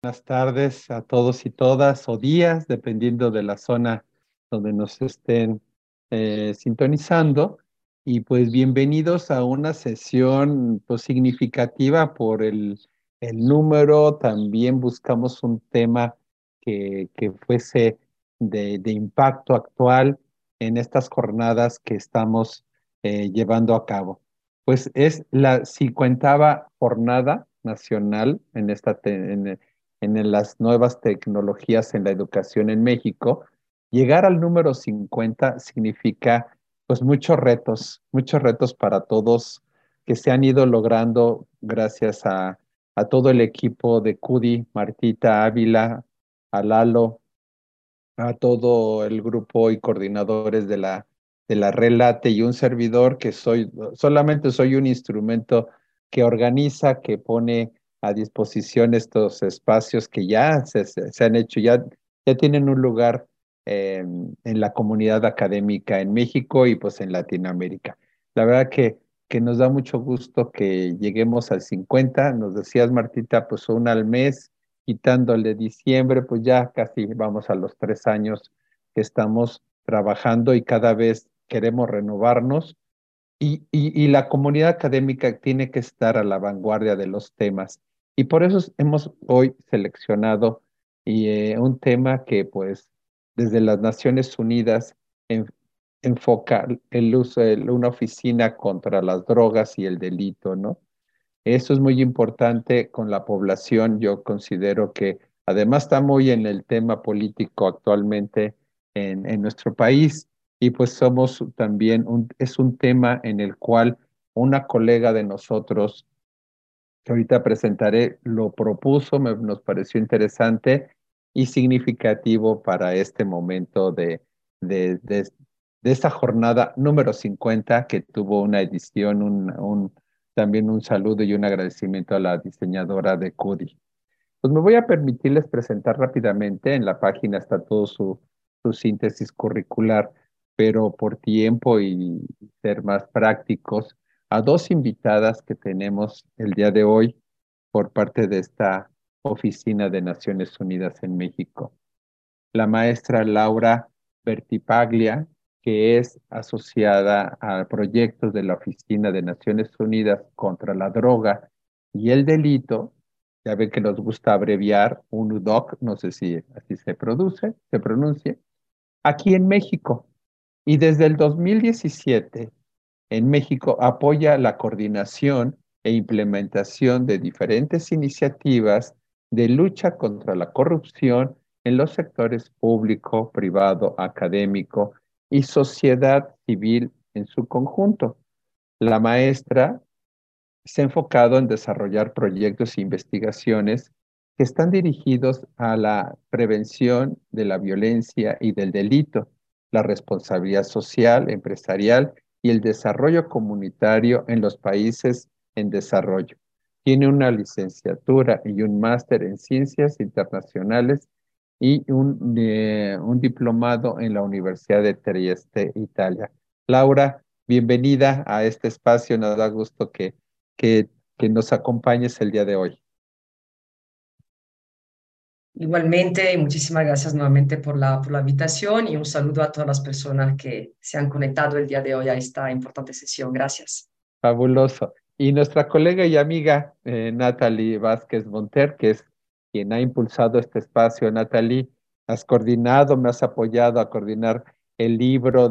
Buenas tardes a todos y todas, o días, dependiendo de la zona donde nos estén sintonizando. Y pues bienvenidos a una sesión pues, significativa por el número. También buscamos un tema que fuese de impacto actual en estas jornadas que estamos llevando a cabo. Pues es la 50ª jornada nacional en en las nuevas tecnologías en la educación en México. Llegar al número 50 significa pues muchos retos para todos que se han ido logrando gracias a todo el equipo de CUDI, Martita Ávila, a Lalo, a todo el grupo y coordinadores de la Relate y un servidor que solamente soy un instrumento que organiza, que pone a disposición estos espacios que ya se han hecho, ya tienen un lugar en la comunidad académica en México y pues en Latinoamérica. La verdad que nos da mucho gusto que lleguemos al 50. Nos decías, Martita, pues una al mes quitándole diciembre, pues ya casi vamos a los 3 años que estamos trabajando y cada vez queremos renovarnos y la comunidad académica tiene que estar a la vanguardia de los temas. Y por eso hemos hoy seleccionado un tema que pues desde las Naciones Unidas en- enfoca el uso de una oficina contra las drogas y el delito, ¿no? Eso es muy importante con la población. Yo considero que además está muy en el tema político actualmente en nuestro país y pues somos también es un tema en el cual una colega de nosotros, que ahorita presentaré, lo propuso, nos pareció interesante y significativo para este momento de, de, de esta jornada número 50 que tuvo una edición, también un saludo y un agradecimiento a la diseñadora de CUDI. Pues me voy a permitirles presentar rápidamente, en la página está todo su síntesis curricular, pero por tiempo y ser más prácticos, a dos invitadas que tenemos el día de hoy por parte de esta Oficina de Naciones Unidas en México. La maestra Laura Bertipaglia, que es asociada a proyectos de la Oficina de Naciones Unidas contra la Droga y el Delito. Ya ven que nos gusta abreviar UNODOC, no sé si así se pronuncia, aquí en México. Y desde el 2017 en México apoya la coordinación e implementación de diferentes iniciativas de lucha contra la corrupción en los sectores público, privado, académico y sociedad civil en su conjunto. La maestra se ha enfocado en desarrollar proyectos e investigaciones que están dirigidos a la prevención de la violencia y del delito, la responsabilidad social, empresarial y el desarrollo comunitario en los países en desarrollo. Tiene una licenciatura y un máster en ciencias internacionales y un diplomado en la Universidad de Trieste, Italia. Laura, bienvenida a este espacio. Nos da gusto que, que nos acompañes el día de hoy. Igualmente, y muchísimas gracias nuevamente por la invitación y un saludo a todas las personas que se han conectado el día de hoy a esta importante sesión. Gracias. Fabuloso. Y nuestra colega y amiga Natalie Vázquez Monter, que es quien ha impulsado este espacio. Natalie, has coordinado, me has apoyado a coordinar el libro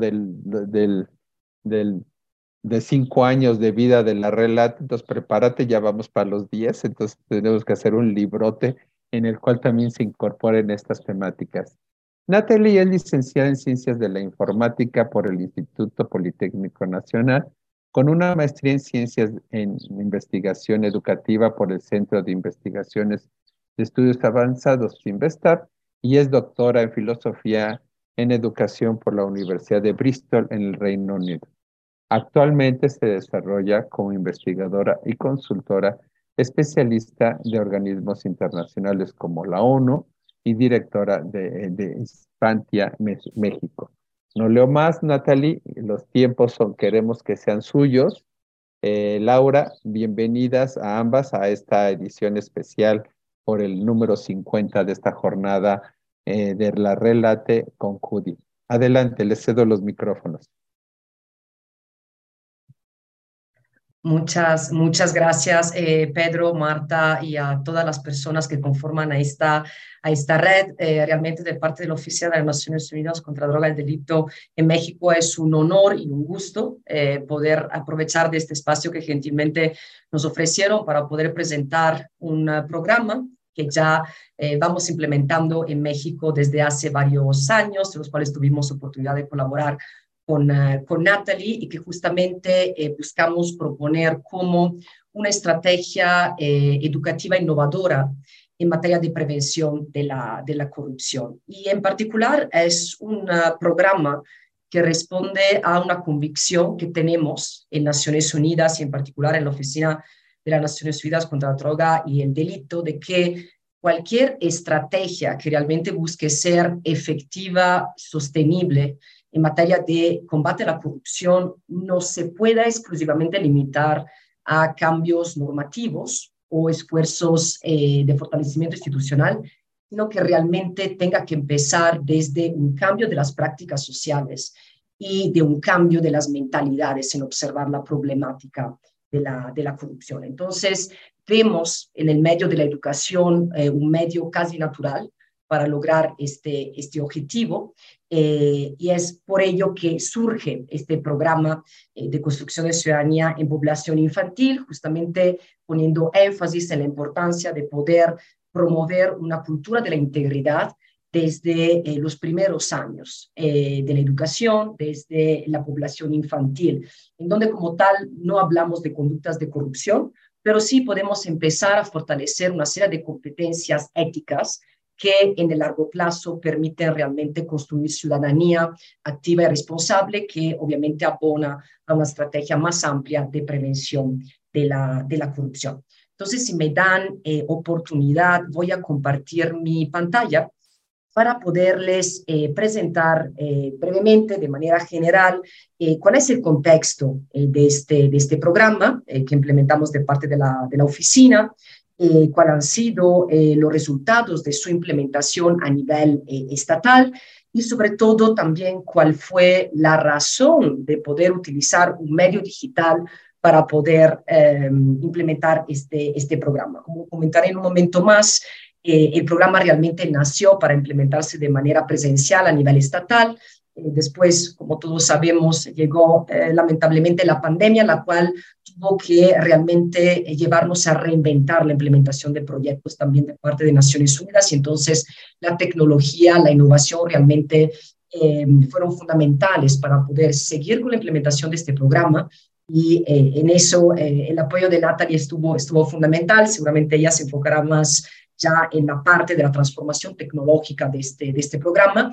del, de 5 años de vida de la Relate. Entonces, prepárate, ya vamos para los 10. Entonces, tenemos que hacer un librote en el cual también se incorporen estas temáticas. Natalie es licenciada en Ciencias de la Informática por el Instituto Politécnico Nacional, con una maestría en Ciencias en Investigación Educativa por el Centro de Investigaciones de Estudios Avanzados, Investar, y es doctora en Filosofía en Educación por la Universidad de Bristol en el Reino Unido. Actualmente se desarrolla como investigadora y consultora especialista de organismos internacionales como la ONU y directora de Hispantia, México. No leo más, Natalie, los tiempos queremos que sean suyos. Laura, bienvenidas a ambas a esta edición especial por el número 50 de esta jornada de la Relate con Judy. Adelante, les cedo los micrófonos. Muchas gracias, Pedro, Marta y a todas las personas que conforman a esta red. Realmente de parte de la Oficina de las Naciones Unidas contra la Droga y el Delito en México es un honor y un gusto poder aprovechar de este espacio que gentilmente nos ofrecieron para poder presentar un programa que ya vamos implementando en México desde hace varios años, de los cuales tuvimos oportunidad de colaborar con Natalie y que justamente buscamos proponer como una estrategia educativa innovadora en materia de prevención de la corrupción. Y en particular es un programa que responde a una convicción que tenemos en Naciones Unidas y en particular en la Oficina de las Naciones Unidas contra la Droga y el Delito, de que cualquier estrategia que realmente busque ser efectiva, sostenible, en materia de combate a la corrupción no se pueda exclusivamente limitar a cambios normativos o esfuerzos de fortalecimiento institucional, sino que realmente tenga que empezar desde un cambio de las prácticas sociales y de un cambio de las mentalidades en observar la problemática de la corrupción. Entonces, vemos en el medio de la educación un medio casi natural para lograr este objetivo. Y es por ello que surge este programa de construcción de ciudadanía en población infantil, justamente poniendo énfasis en la importancia de poder promover una cultura de la integridad desde los primeros años de la educación, desde la población infantil, en donde como tal no hablamos de conductas de corrupción, pero sí podemos empezar a fortalecer una serie de competencias éticas que en el largo plazo permiten realmente construir ciudadanía activa y responsable, que obviamente abona a una estrategia más amplia de prevención de la corrupción. Entonces, si me dan oportunidad, voy a compartir mi pantalla para poderles presentar brevemente, de manera general, cuál es el contexto de este programa que implementamos de parte de la oficina, cuáles han sido los resultados de su implementación a nivel estatal y sobre todo también cuál fue la razón de poder utilizar un medio digital para poder implementar este programa. Como comentaré en un momento más, el programa realmente nació para implementarse de manera presencial a nivel estatal. Después, como todos sabemos, llegó lamentablemente la pandemia, la cual tuvo que realmente llevarnos a reinventar la implementación de proyectos también de parte de Naciones Unidas, y entonces la tecnología, la innovación realmente fueron fundamentales para poder seguir con la implementación de este programa. Y en eso el apoyo de Natalie estuvo fundamental. Seguramente ella se enfocará más ya en la parte de la transformación tecnológica de este programa.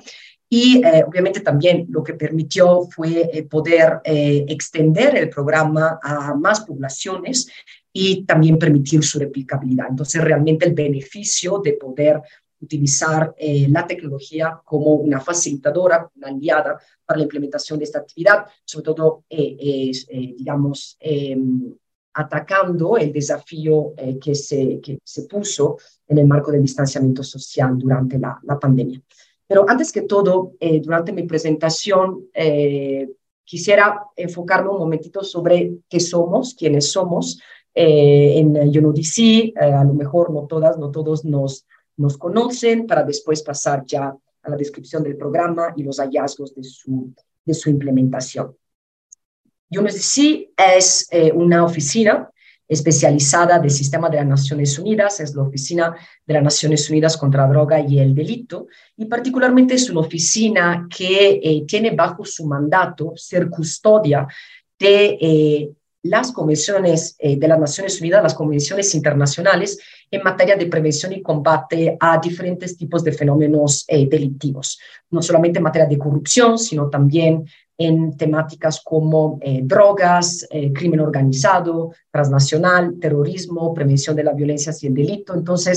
Y obviamente también lo que permitió fue poder extender el programa a más poblaciones y también permitir su replicabilidad. Entonces, realmente el beneficio de poder utilizar la tecnología como una facilitadora, una aliada para la implementación de esta actividad, sobre todo, digamos, atacando el desafío que se puso en el marco del distanciamiento social durante la pandemia. Pero antes que todo, durante mi presentación, quisiera enfocarme un momentito sobre qué somos, quiénes somos. En UNODC, a lo mejor no todas, no todos nos conocen, para después pasar ya a la descripción del programa y los hallazgos de su implementación. UNODC es una oficina especializada del Sistema de las Naciones Unidas, es la Oficina de las Naciones Unidas contra la Droga y el Delito, y particularmente es una oficina que tiene bajo su mandato ser custodia de las convenciones de las Naciones Unidas, las convenciones internacionales en materia de prevención y combate a diferentes tipos de fenómenos delictivos, no solamente en materia de corrupción, sino también en temáticas como drogas, crimen organizado, transnacional, terrorismo, prevención de la violencia y el delito. Entonces,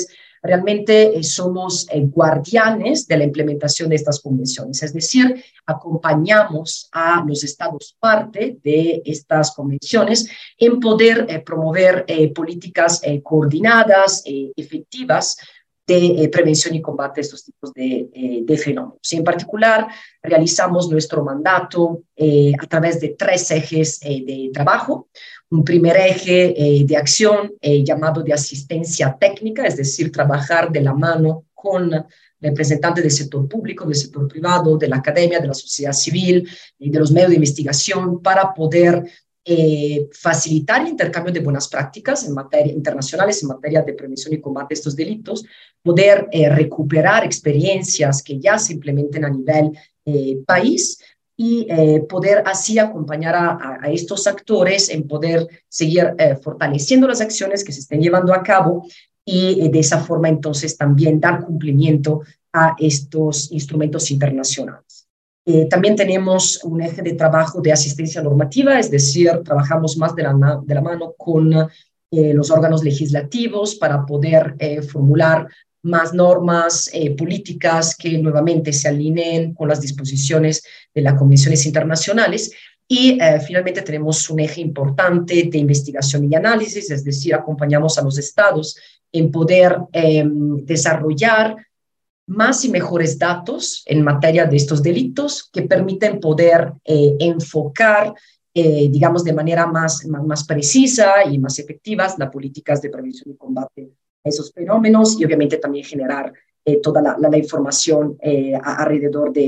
realmente somos guardianes de la implementación de estas convenciones, es decir, acompañamos a los estados parte de estas convenciones en poder promover políticas coordinadas, efectivas, de prevención y combate a estos tipos de fenómenos. Y en particular, realizamos nuestro mandato a través de 3 ejes de trabajo. Un primer eje de acción llamado de asistencia técnica, es decir, trabajar de la mano con representantes del sector público, del sector privado, de la academia, de la sociedad civil, de los medios de investigación, para poder facilitar el intercambio de buenas prácticas en materia internacionales en materia de prevención y combate a estos delitos, poder recuperar experiencias que ya se implementen a nivel país y poder así acompañar a estos actores en poder seguir fortaleciendo las acciones que se estén llevando a cabo y de esa forma entonces también dar cumplimiento a estos instrumentos internacionales. También tenemos un eje de trabajo de asistencia normativa, es decir, trabajamos más de la mano con los órganos legislativos para poder formular más normas políticas que nuevamente se alineen con las disposiciones de las convenciones internacionales. Y finalmente tenemos un eje importante de investigación y análisis, es decir, acompañamos a los estados en poder desarrollar más y mejores datos en materia de estos delitos que permiten poder enfocar, digamos, de manera más precisa y más efectivas las políticas de prevención y combate a esos fenómenos y obviamente también generar toda la información alrededor de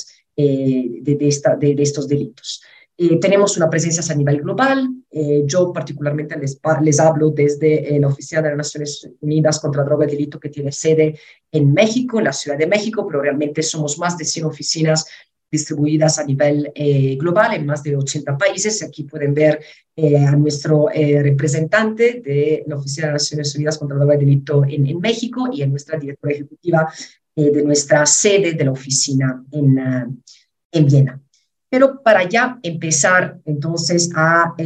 estos delitos. Tenemos una presencia a nivel global. Yo particularmente les hablo desde la Oficina de las Naciones Unidas contra Droga y Delito, que tiene sede en México, en la Ciudad de México, pero realmente somos más de 100 oficinas distribuidas a nivel global en más de 80 países. Aquí pueden ver a nuestro representante de la Oficina de las Naciones Unidas contra Droga y Delito en México y a nuestra directora ejecutiva de nuestra sede de la oficina en Viena. Pero para ya empezar entonces a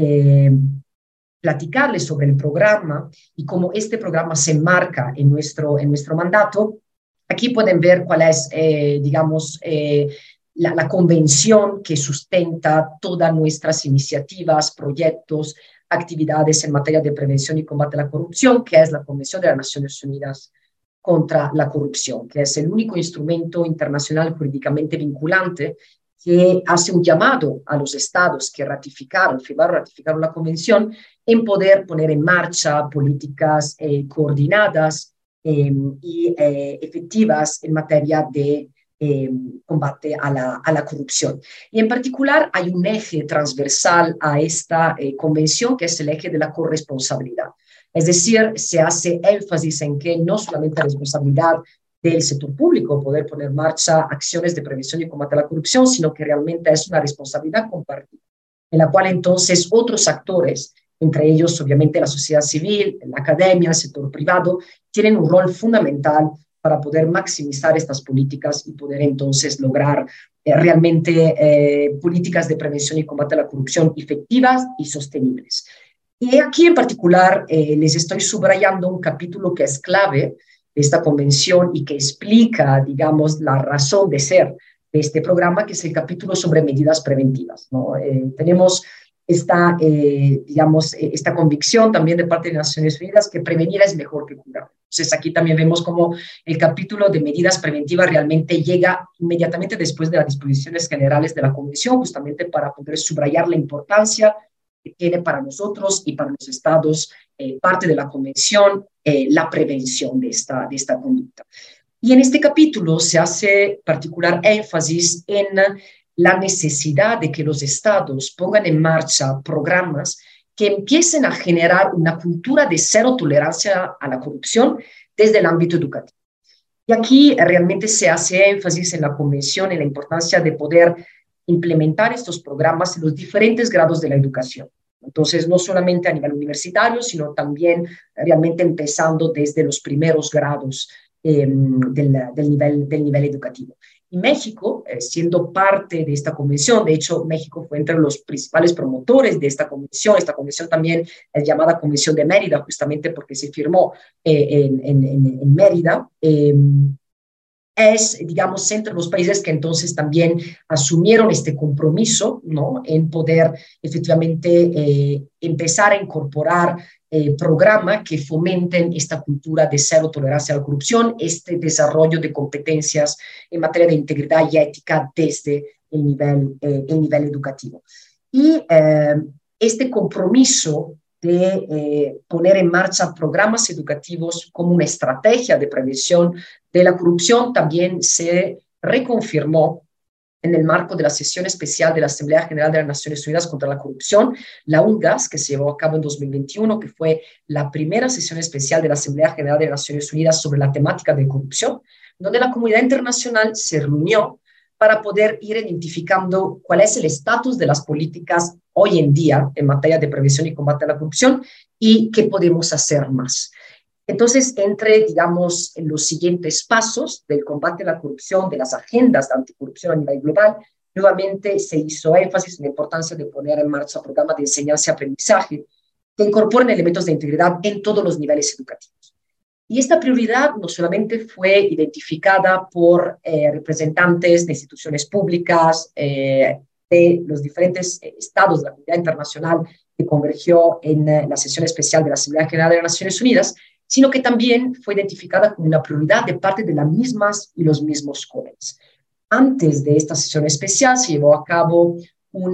platicarles sobre el programa y cómo este programa se enmarca en nuestro mandato, aquí pueden ver cuál es, digamos, la convención que sustenta todas nuestras iniciativas, proyectos, actividades en materia de prevención y combate a la corrupción, que es la Convención de las Naciones Unidas contra la Corrupción, que es el único instrumento internacional jurídicamente vinculante que hace un llamado a los estados que ratificaron la convención en poder poner en marcha políticas coordinadas y efectivas en materia de combate a la corrupción. Y en particular hay un eje transversal a esta convención que es el eje de la corresponsabilidad. Es decir, se hace énfasis en que no solamente la responsabilidad del sector público poder poner en marcha acciones de prevención y combate a la corrupción, sino que realmente es una responsabilidad compartida, en la cual entonces otros actores, entre ellos obviamente la sociedad civil, la academia, el sector privado, tienen un rol fundamental para poder maximizar estas políticas y poder entonces lograr realmente políticas de prevención y combate a la corrupción efectivas y sostenibles. Y aquí en particular les estoy subrayando un capítulo que es clave de esta convención y que explica, digamos, la razón de ser de este programa, que es el capítulo sobre medidas preventivas, ¿no? Tenemos esta convicción también de parte de las Naciones Unidas que prevenir es mejor que curar. Entonces aquí también vemos cómo el capítulo de medidas preventivas realmente llega inmediatamente después de las disposiciones generales de la convención, justamente para poder subrayar la importancia que tiene para nosotros y para los estados parte de la convención, la prevención de esta conducta. Y en este capítulo se hace particular énfasis en la necesidad de que los estados pongan en marcha programas que empiecen a generar una cultura de cero tolerancia a la corrupción desde el ámbito educativo. Y aquí realmente se hace énfasis en la convención en la importancia de poder implementar estos programas en los diferentes grados de la educación. Entonces, no solamente a nivel universitario, sino también realmente empezando desde los primeros grados del nivel educativo. Y México, siendo parte de esta convención, de hecho, México fue entre los principales promotores de esta convención. Esta convención también es llamada Convención de Mérida, justamente porque se firmó en Mérida. Es, digamos, entre los países que entonces también asumieron este compromiso, ¿no? En poder efectivamente empezar a incorporar programas que fomenten esta cultura de cero tolerancia a la corrupción, este desarrollo de competencias en materia de integridad y ética desde el nivel educativo. Y este compromiso de poner en marcha programas educativos como una estrategia de prevención de la corrupción también se reconfirmó en el marco de la sesión especial de la Asamblea General de las Naciones Unidas contra la Corrupción, la UNGAS, que se llevó a cabo en 2021, que fue la primera sesión especial de la Asamblea General de las Naciones Unidas sobre la temática de corrupción, donde la comunidad internacional se reunió para poder ir identificando cuál es el estatus de las políticas hoy en día en materia de prevención y combate a la corrupción y qué podemos hacer más. Entonces, entre, digamos, en los siguientes pasos del combate a la corrupción, de las agendas de anticorrupción a nivel global, nuevamente se hizo énfasis en la importancia de poner en marcha programas de enseñanza y aprendizaje que incorporen elementos de integridad en todos los niveles educativos. Y esta prioridad no solamente fue identificada por representantes de instituciones públicas, de los diferentes estados de la comunidad internacional que convergió en la sesión especial de la Asamblea General de las Naciones Unidas, sino que también fue identificada como una prioridad de parte de las mismas y los mismos jóvenes. Antes de esta sesión especial se llevó a cabo un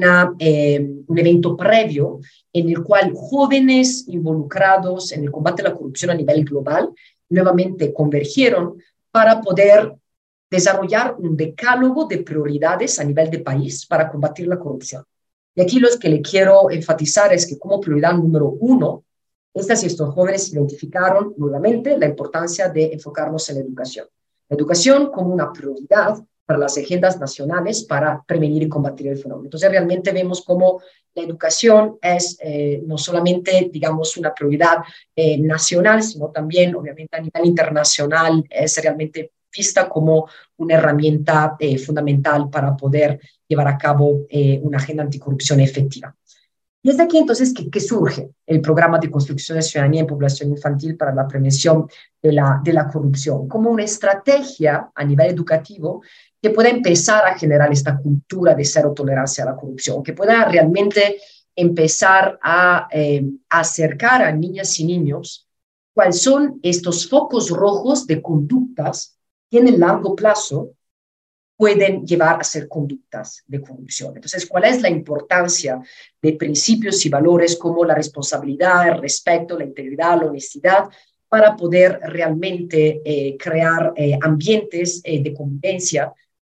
evento previo en el cual jóvenes involucrados en el combate a la corrupción a nivel global nuevamente convergieron para poder desarrollar un decálogo de prioridades a nivel de país para combatir la corrupción. Y aquí lo que le quiero enfatizar es que como prioridad número 1, estas y estos jóvenes identificaron nuevamente la importancia de enfocarnos en la educación. La educación como una prioridad para las agendas nacionales para prevenir y combatir el fenómeno. Entonces, realmente vemos cómo la educación es no solamente, digamos, una prioridad nacional, sino también, obviamente, a nivel internacional, es realmente vista como una herramienta fundamental para poder llevar a cabo una agenda anticorrupción efectiva. Y es de aquí entonces que surge el programa de construcción de ciudadanía en población infantil para la prevención de la corrupción, como una estrategia a nivel educativo que pueda empezar a generar esta cultura de cero tolerancia a la corrupción, que pueda realmente empezar a acercar a niñas y niños cuáles son estos focos rojos de conductas que en el largo plazo pueden llevar a ser conductas de corrupción. Entonces, ¿cuál es la importancia de principios y valores como la responsabilidad, el respeto, la integridad, la honestidad, para poder realmente crear ambientes de convivencia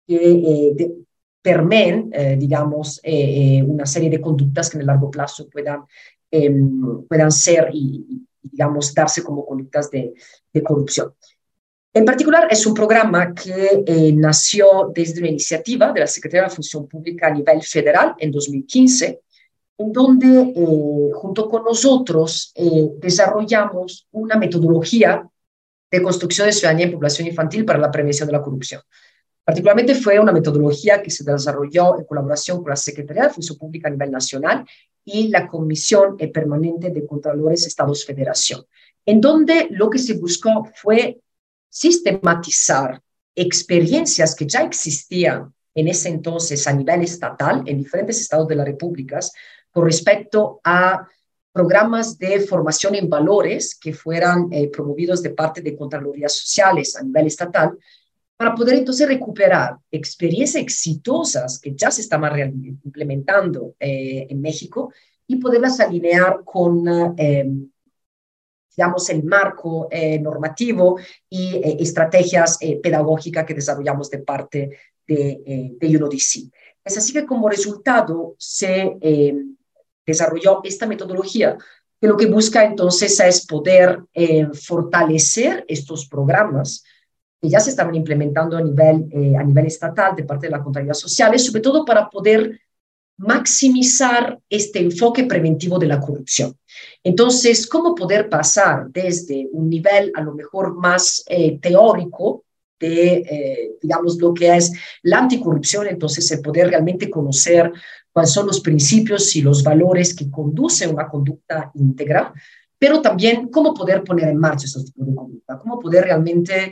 que permeen, digamos, una serie de conductas que en el largo plazo puedan ser y, digamos, darse como conductas de corrupción? En particular, es un programa que nació desde una iniciativa de la Secretaría de la Función Pública a nivel federal en 2015, en donde junto con nosotros desarrollamos una metodología de construcción de ciudadanía en población infantil para la prevención de la corrupción. Particularmente fue una metodología que se desarrolló en colaboración con la Secretaría de Función Pública a nivel nacional y la Comisión Permanente de Contralores Estados-Federación, en donde lo que se buscó fue sistematizar experiencias que ya existían en ese entonces a nivel estatal en diferentes estados de la República con respecto a programas de formación en valores que fueran promovidos de parte de Contralorías Sociales a nivel estatal, para poder entonces recuperar experiencias exitosas que ya se estaban implementando en México y poderlas alinear con digamos, el marco normativo y estrategias pedagógicas que desarrollamos de parte de UNODC. Es así que como resultado se desarrolló esta metodología que lo que busca entonces es poder fortalecer estos programas que ya se estaban implementando a nivel estatal de parte de la Contraloría Social, sobre todo para poder maximizar este enfoque preventivo de la corrupción. Entonces, ¿cómo poder pasar desde un nivel a lo mejor más teórico de, digamos, lo que es la anticorrupción, entonces el poder realmente conocer cuáles son los principios y los valores que conducen a una conducta íntegra, pero también cómo poder poner en marcha estos tipos de conducta, cómo poder realmente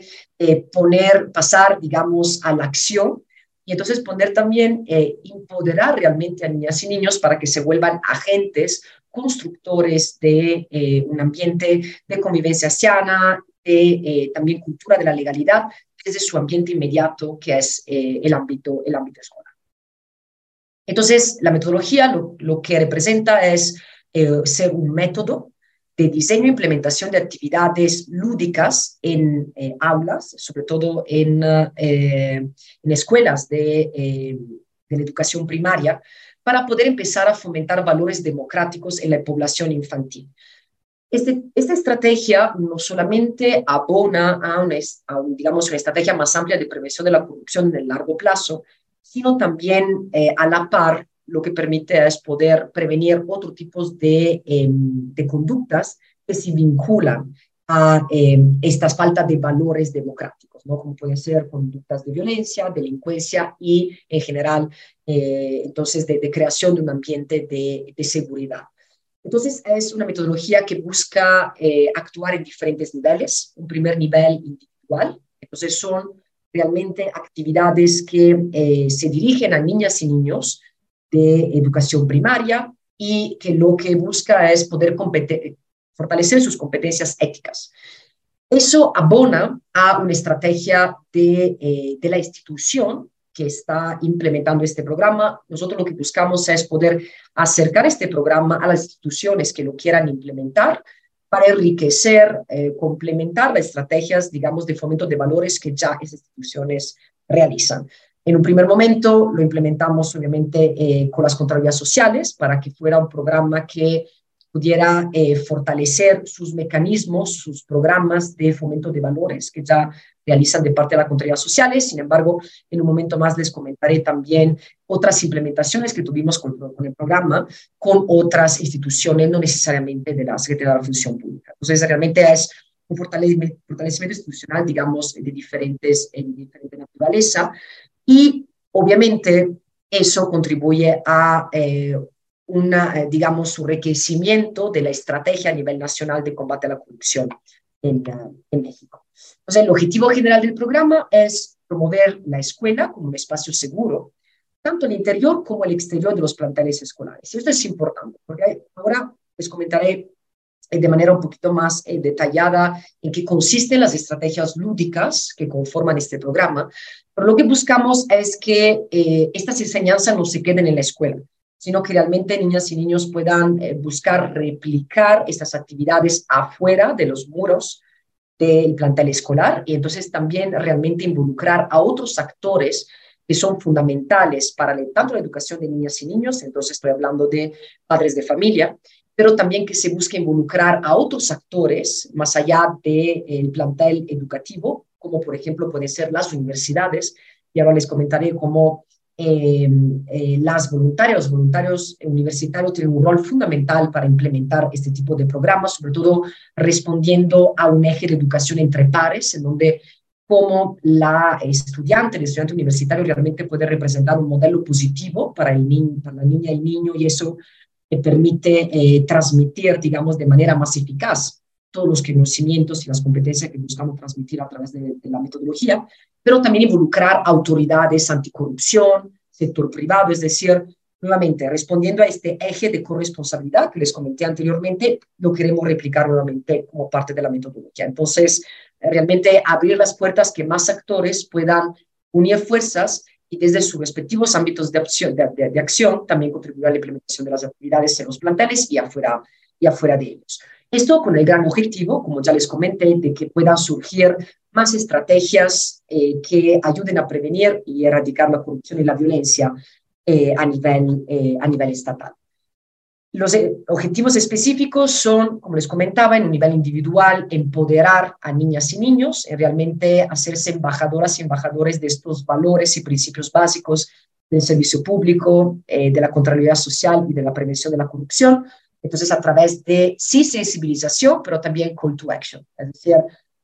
pasar, digamos, a la acción y entonces poder también empoderar realmente a niñas y niños para que se vuelvan agentes constructores de un ambiente de convivencia sana, de también cultura de la legalidad desde su ambiente inmediato, que es el ámbito escolar. Entonces, la metodología lo que representa es ser un método de diseño e implementación de actividades lúdicas en aulas, sobre todo en escuelas de la educación primaria, para poder empezar a fomentar valores democráticos en la población infantil. Esta estrategia no solamente abona digamos, una estrategia más amplia de prevención de la corrupción en el largo plazo, sino también a la par lo que permite es poder prevenir otros tipos de conductas que se vinculan a estas faltas de valores democráticos, ¿no? Como pueden ser conductas de violencia, delincuencia y en general, entonces, de creación de un ambiente de seguridad. Entonces, es una metodología que busca actuar en diferentes niveles. Un primer nivel individual, entonces son realmente actividades que se dirigen a niñas y niños de educación primaria y que lo que busca es poder fortalecer sus competencias éticas. Eso abona a una estrategia de la institución que está implementando este programa. Nosotros lo que buscamos es poder acercar este programa a las instituciones que lo quieran implementar para enriquecer, complementar las estrategias, digamos, de fomento de valores que ya esas instituciones realizan. En un primer momento lo implementamos obviamente con las Contralorías Sociales para que fuera un programa que pudiera fortalecer sus mecanismos, sus programas de fomento de valores que ya realizan de parte de las Contralorías Sociales. Sin embargo, en un momento más les comentaré también otras implementaciones que tuvimos con el programa con otras instituciones, no necesariamente de la Secretaría de la Función Pública. Entonces, realmente es un fortalecimiento institucional, digamos, de diferente naturaleza y obviamente eso contribuye a digamos, su enriquecimiento de la estrategia a nivel nacional de combate a la corrupción en México. Entonces, el objetivo general del programa es promover la escuela como un espacio seguro, tanto el interior como el exterior de los planteles escolares. Y esto es importante, porque ahora les comentaré de manera un poquito más detallada en qué consisten las estrategias lúdicas que conforman este programa. Pero lo que buscamos es que estas enseñanzas no se queden en la escuela, sino que realmente niñas y niños puedan buscar replicar estas actividades afuera de los muros del plantel escolar y entonces también realmente involucrar a otros actores que son fundamentales para tanto la educación de niñas y niños, entonces estoy hablando de padres de familia, pero también que se busque involucrar a otros actores más allá del plantel educativo, como por ejemplo pueden ser las universidades, y ahora les comentaré cómo los voluntarios universitarios tienen un rol fundamental para implementar este tipo de programas, sobre todo respondiendo a un eje de educación entre pares, en donde como el estudiante universitario realmente puede representar un modelo positivo para la niña y niño, y eso permite transmitir, digamos, de manera más eficaz todos los conocimientos y las competencias que buscamos transmitir a través de la metodología, pero también involucrar autoridades anticorrupción, sector privado, es decir, nuevamente, respondiendo a este eje de corresponsabilidad que les comenté anteriormente, lo queremos replicar nuevamente como parte de la metodología. Entonces, realmente abrir las puertas que más actores puedan unir fuerzas y desde sus respectivos ámbitos de acción también contribuir a la implementación de las actividades en los planteles y afuera de ellos. Esto con el gran objetivo, como ya les comenté, de que puedan surgir más estrategias que ayuden a prevenir y erradicar la corrupción y la violencia a nivel estatal. Los objetivos específicos son, como les comentaba, en un nivel individual, empoderar a niñas y niños, realmente hacerse embajadoras y embajadores de estos valores y principios básicos del servicio público, de la Contraloría Social y de la prevención de la corrupción. Entonces, a través de, sí, sensibilización, pero también call to action, es decir,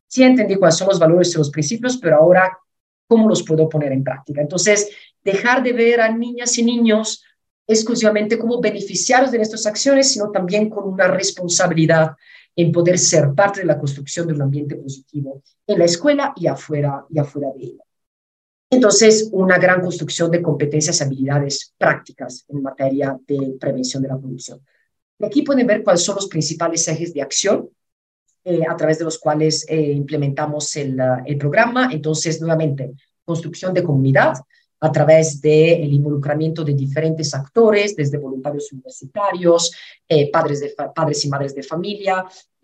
sí entendí cuáles son los valores y los principios, pero ahora, ¿cómo los puedo poner en práctica? Entonces, dejar de ver a niñas y niños exclusivamente como beneficiarios de nuestras acciones, sino también con una responsabilidad en poder ser parte de la construcción de un ambiente positivo en la escuela y afuera de ella. Entonces, una gran construcción de competencias y habilidades prácticas en materia de prevención de la corrupción. Y aquí pueden ver cuáles son los principales ejes de acción a través de los cuales implementamos el programa. Entonces, nuevamente, construcción de comunidad a través del involucramiento de diferentes actores, desde voluntarios universitarios, padres y madres de familia,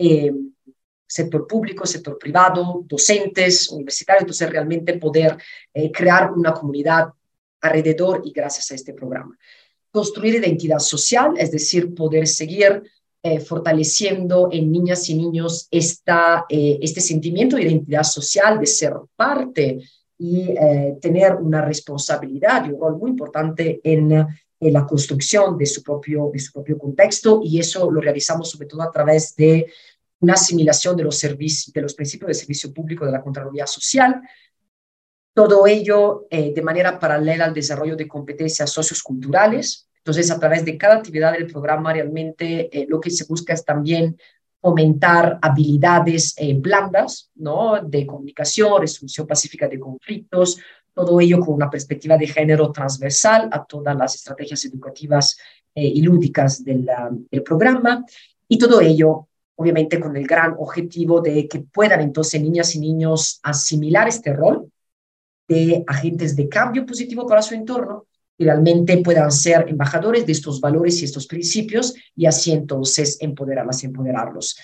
sector público, sector privado, docentes, universitarios. Entonces, realmente poder crear una comunidad alrededor y gracias a este programa. Construir identidad social, es decir, poder seguir fortaleciendo en niñas y niños este sentimiento de identidad social, de ser parte y tener una responsabilidad y un rol muy importante en la construcción de su propio contexto, y eso lo realizamos sobre todo a través de una asimilación de los principios de servicio público de la Contraloría Social. Todo ello de manera paralela al desarrollo de competencias socioculturales. Entonces, a través de cada actividad del programa, realmente lo que se busca es también fomentar habilidades blandas, ¿no? De comunicación, resolución pacífica de conflictos, todo ello con una perspectiva de género transversal a todas las estrategias educativas y lúdicas del programa, y todo ello obviamente con el gran objetivo de que puedan entonces niñas y niños asimilar este rol de agentes de cambio positivo para su entorno y realmente puedan ser embajadores de estos valores y estos principios, y así entonces empoderarlos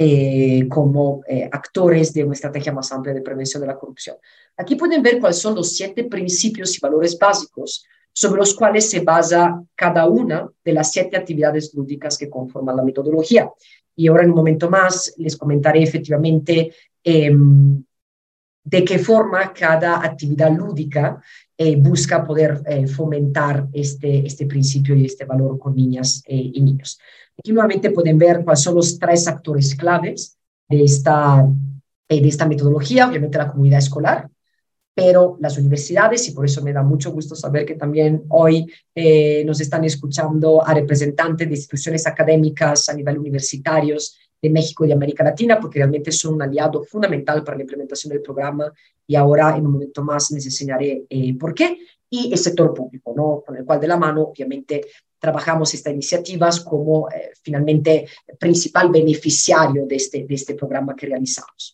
como actores de una estrategia más amplia de prevención de la corrupción. Aquí pueden ver cuáles son los 7 principios y valores básicos sobre los cuales se basa cada una de las 7 actividades lúdicas que conforman la metodología. Y ahora en un momento más les comentaré efectivamente de qué forma cada actividad lúdica busca poder fomentar este principio y este valor con niñas y niños. Aquí nuevamente pueden ver cuáles son los 3 actores claves de esta metodología. Obviamente la comunidad escolar, pero las universidades, y por eso me da mucho gusto saber que también hoy nos están escuchando a representantes de instituciones académicas a nivel universitarios de México y de América Latina, porque realmente son un aliado fundamental para la implementación del programa, y ahora en un momento más les enseñaré por qué, y el sector público, ¿no? Con el cual de la mano obviamente trabajamos estas iniciativas como finalmente principal beneficiario de este programa que realizamos.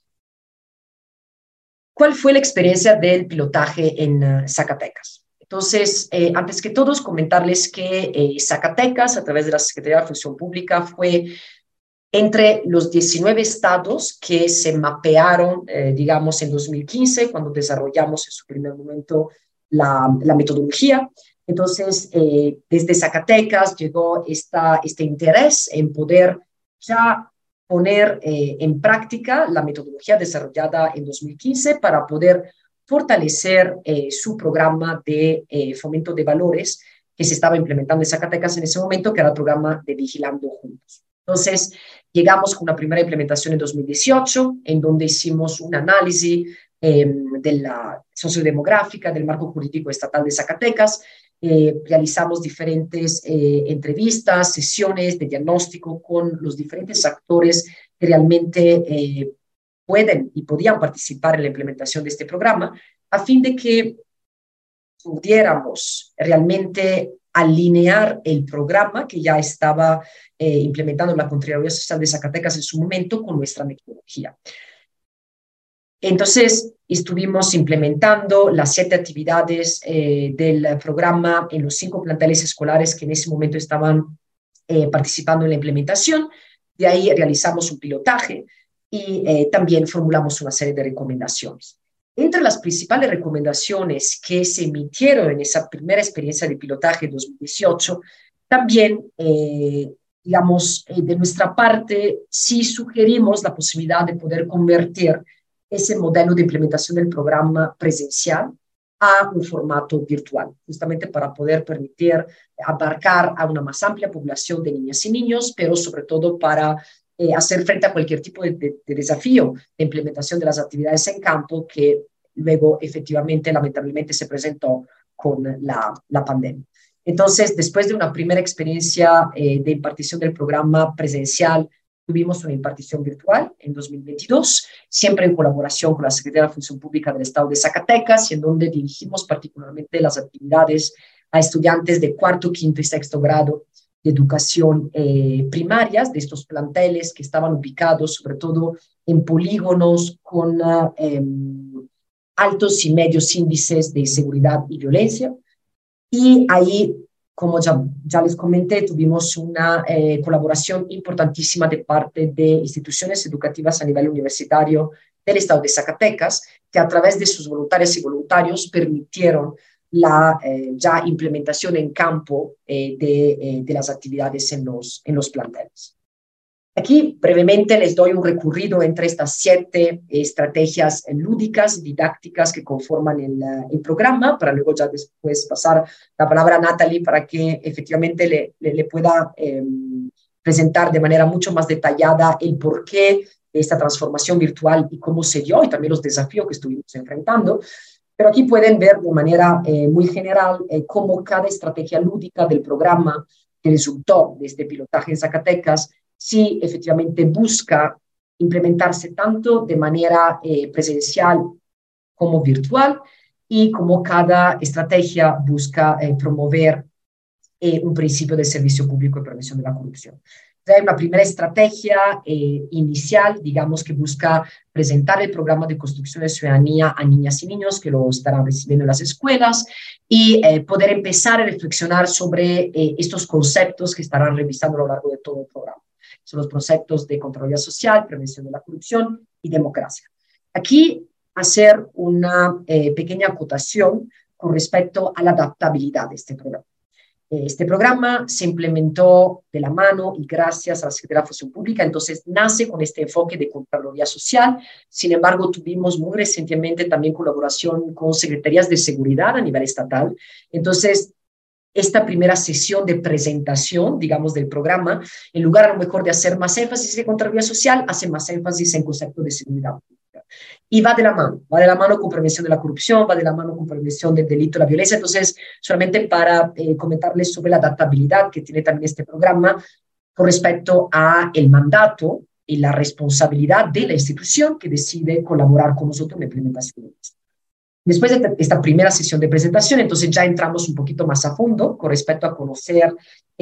¿Cuál fue la experiencia del pilotaje en Zacatecas? Entonces, antes que todos, comentarles que Zacatecas, a través de la Secretaría de la Función Pública, fue entre los 19 estados que se mapearon, digamos, en 2015, cuando desarrollamos en su primer momento la metodología. Entonces, desde Zacatecas llegó este interés en poder ya poner en práctica la metodología desarrollada en 2015 para poder fortalecer su programa de fomento de valores que se estaba implementando en Zacatecas en ese momento, que era el programa de Vigilando Juntos. Entonces, llegamos con una primera implementación en 2018, en donde hicimos un análisis de la sociodemográfica del marco jurídico estatal de Zacatecas. Realizamos diferentes entrevistas, sesiones de diagnóstico con los diferentes actores que realmente pueden y podían participar en la implementación de este programa, a fin de que pudiéramos realmente alinear el programa que ya estaba implementando la Contraloría Social de Zacatecas en su momento con nuestra metodología. Entonces, estuvimos implementando las 7 actividades del programa en los 5 planteles escolares que en ese momento estaban participando en la implementación. De ahí realizamos un pilotaje y también formulamos una serie de recomendaciones. Entre las principales recomendaciones que se emitieron en esa primera experiencia de pilotaje en 2018, también, digamos, de nuestra parte, sí sugerimos la posibilidad de poder convertir ese modelo de implementación del programa presencial a un formato virtual, justamente para poder permitir abarcar a una más amplia población de niñas y niños, pero sobre todo para hacer frente a cualquier tipo de desafío de implementación de las actividades en campo que luego efectivamente, lamentablemente, se presentó con la pandemia. Entonces, después de una primera experiencia de impartición del programa presencial, tuvimos una impartición virtual en 2022, siempre en colaboración con la Secretaría de la Función Pública del Estado de Zacatecas, y en donde dirigimos particularmente las actividades a estudiantes de cuarto, quinto y sexto grado de educación primarias, de estos planteles que estaban ubicados sobre todo en polígonos con altos y medios índices de seguridad y violencia. Y ahí, como ya les comenté, tuvimos una colaboración importantísima de parte de instituciones educativas a nivel universitario del Estado de Zacatecas, que a través de sus voluntarias y voluntarios permitieron la ya implementación en campo de las actividades en los planteles. Aquí brevemente les doy un recorrido entre estas 7 estrategias lúdicas y didácticas que conforman el programa, para luego ya después pasar la palabra a Natalie para que efectivamente le pueda presentar de manera mucho más detallada el porqué de esta transformación virtual y cómo se dio y también los desafíos que estuvimos enfrentando. Pero aquí pueden ver de manera muy general cómo cada estrategia lúdica del programa que resultó de este pilotaje en Zacatecas sí efectivamente busca implementarse tanto de manera presencial como virtual, y como cada estrategia busca promover un principio de servicio público y prevención de la corrupción. Hay una primera estrategia inicial, digamos, que busca presentar el programa de construcción de ciudadanía a niñas y niños que lo estarán recibiendo en las escuelas, y poder empezar a reflexionar sobre estos conceptos que estarán revisando a lo largo de todo el programa. Son los conceptos de Contraloría Social, prevención de la corrupción y democracia. Aquí hacer una pequeña acotación con respecto a la adaptabilidad de este programa. Este programa se implementó de la mano y gracias a la Secretaría de la Función Pública, entonces nace con este enfoque de Contraloría Social. Sin embargo, tuvimos muy recientemente también colaboración con secretarías de seguridad a nivel estatal. Entonces, esta primera sesión de presentación, digamos, del programa, en lugar a lo mejor de hacer más énfasis en Contraloría Social, hace más énfasis en concepto de seguridad pública. Y va de la mano con prevención de la corrupción, va de la mano con prevención del delito, la violencia. Entonces, solamente para comentarles sobre la adaptabilidad que tiene también este programa con respecto a el mandato y la responsabilidad de la institución que decide colaborar con nosotros en la implementación de esto. Después de esta primera sesión de presentación, entonces ya entramos un poquito más a fondo con respecto a conocer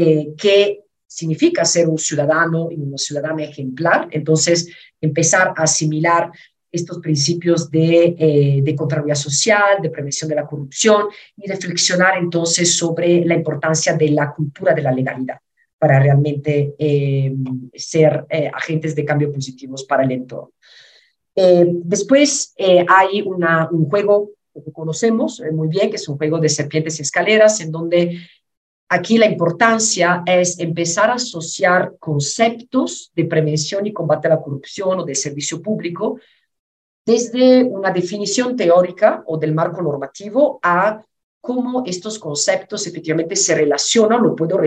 qué significa ser un ciudadano y una ciudadana ejemplar. Entonces, empezar a asimilar estos principios de Contraloría Social, de prevención de la corrupción, y reflexionar entonces sobre la importancia de la cultura de la legalidad para realmente ser agentes de cambio positivos para el entorno. Después hay un juego que conocemos muy bien, que es un juego de serpientes y escaleras, en donde aquí la importancia es empezar a asociar conceptos de prevención y combate a la corrupción o de servicio público desde una definición teórica o del marco normativo a cómo estos conceptos efectivamente se relacionan, lo puedo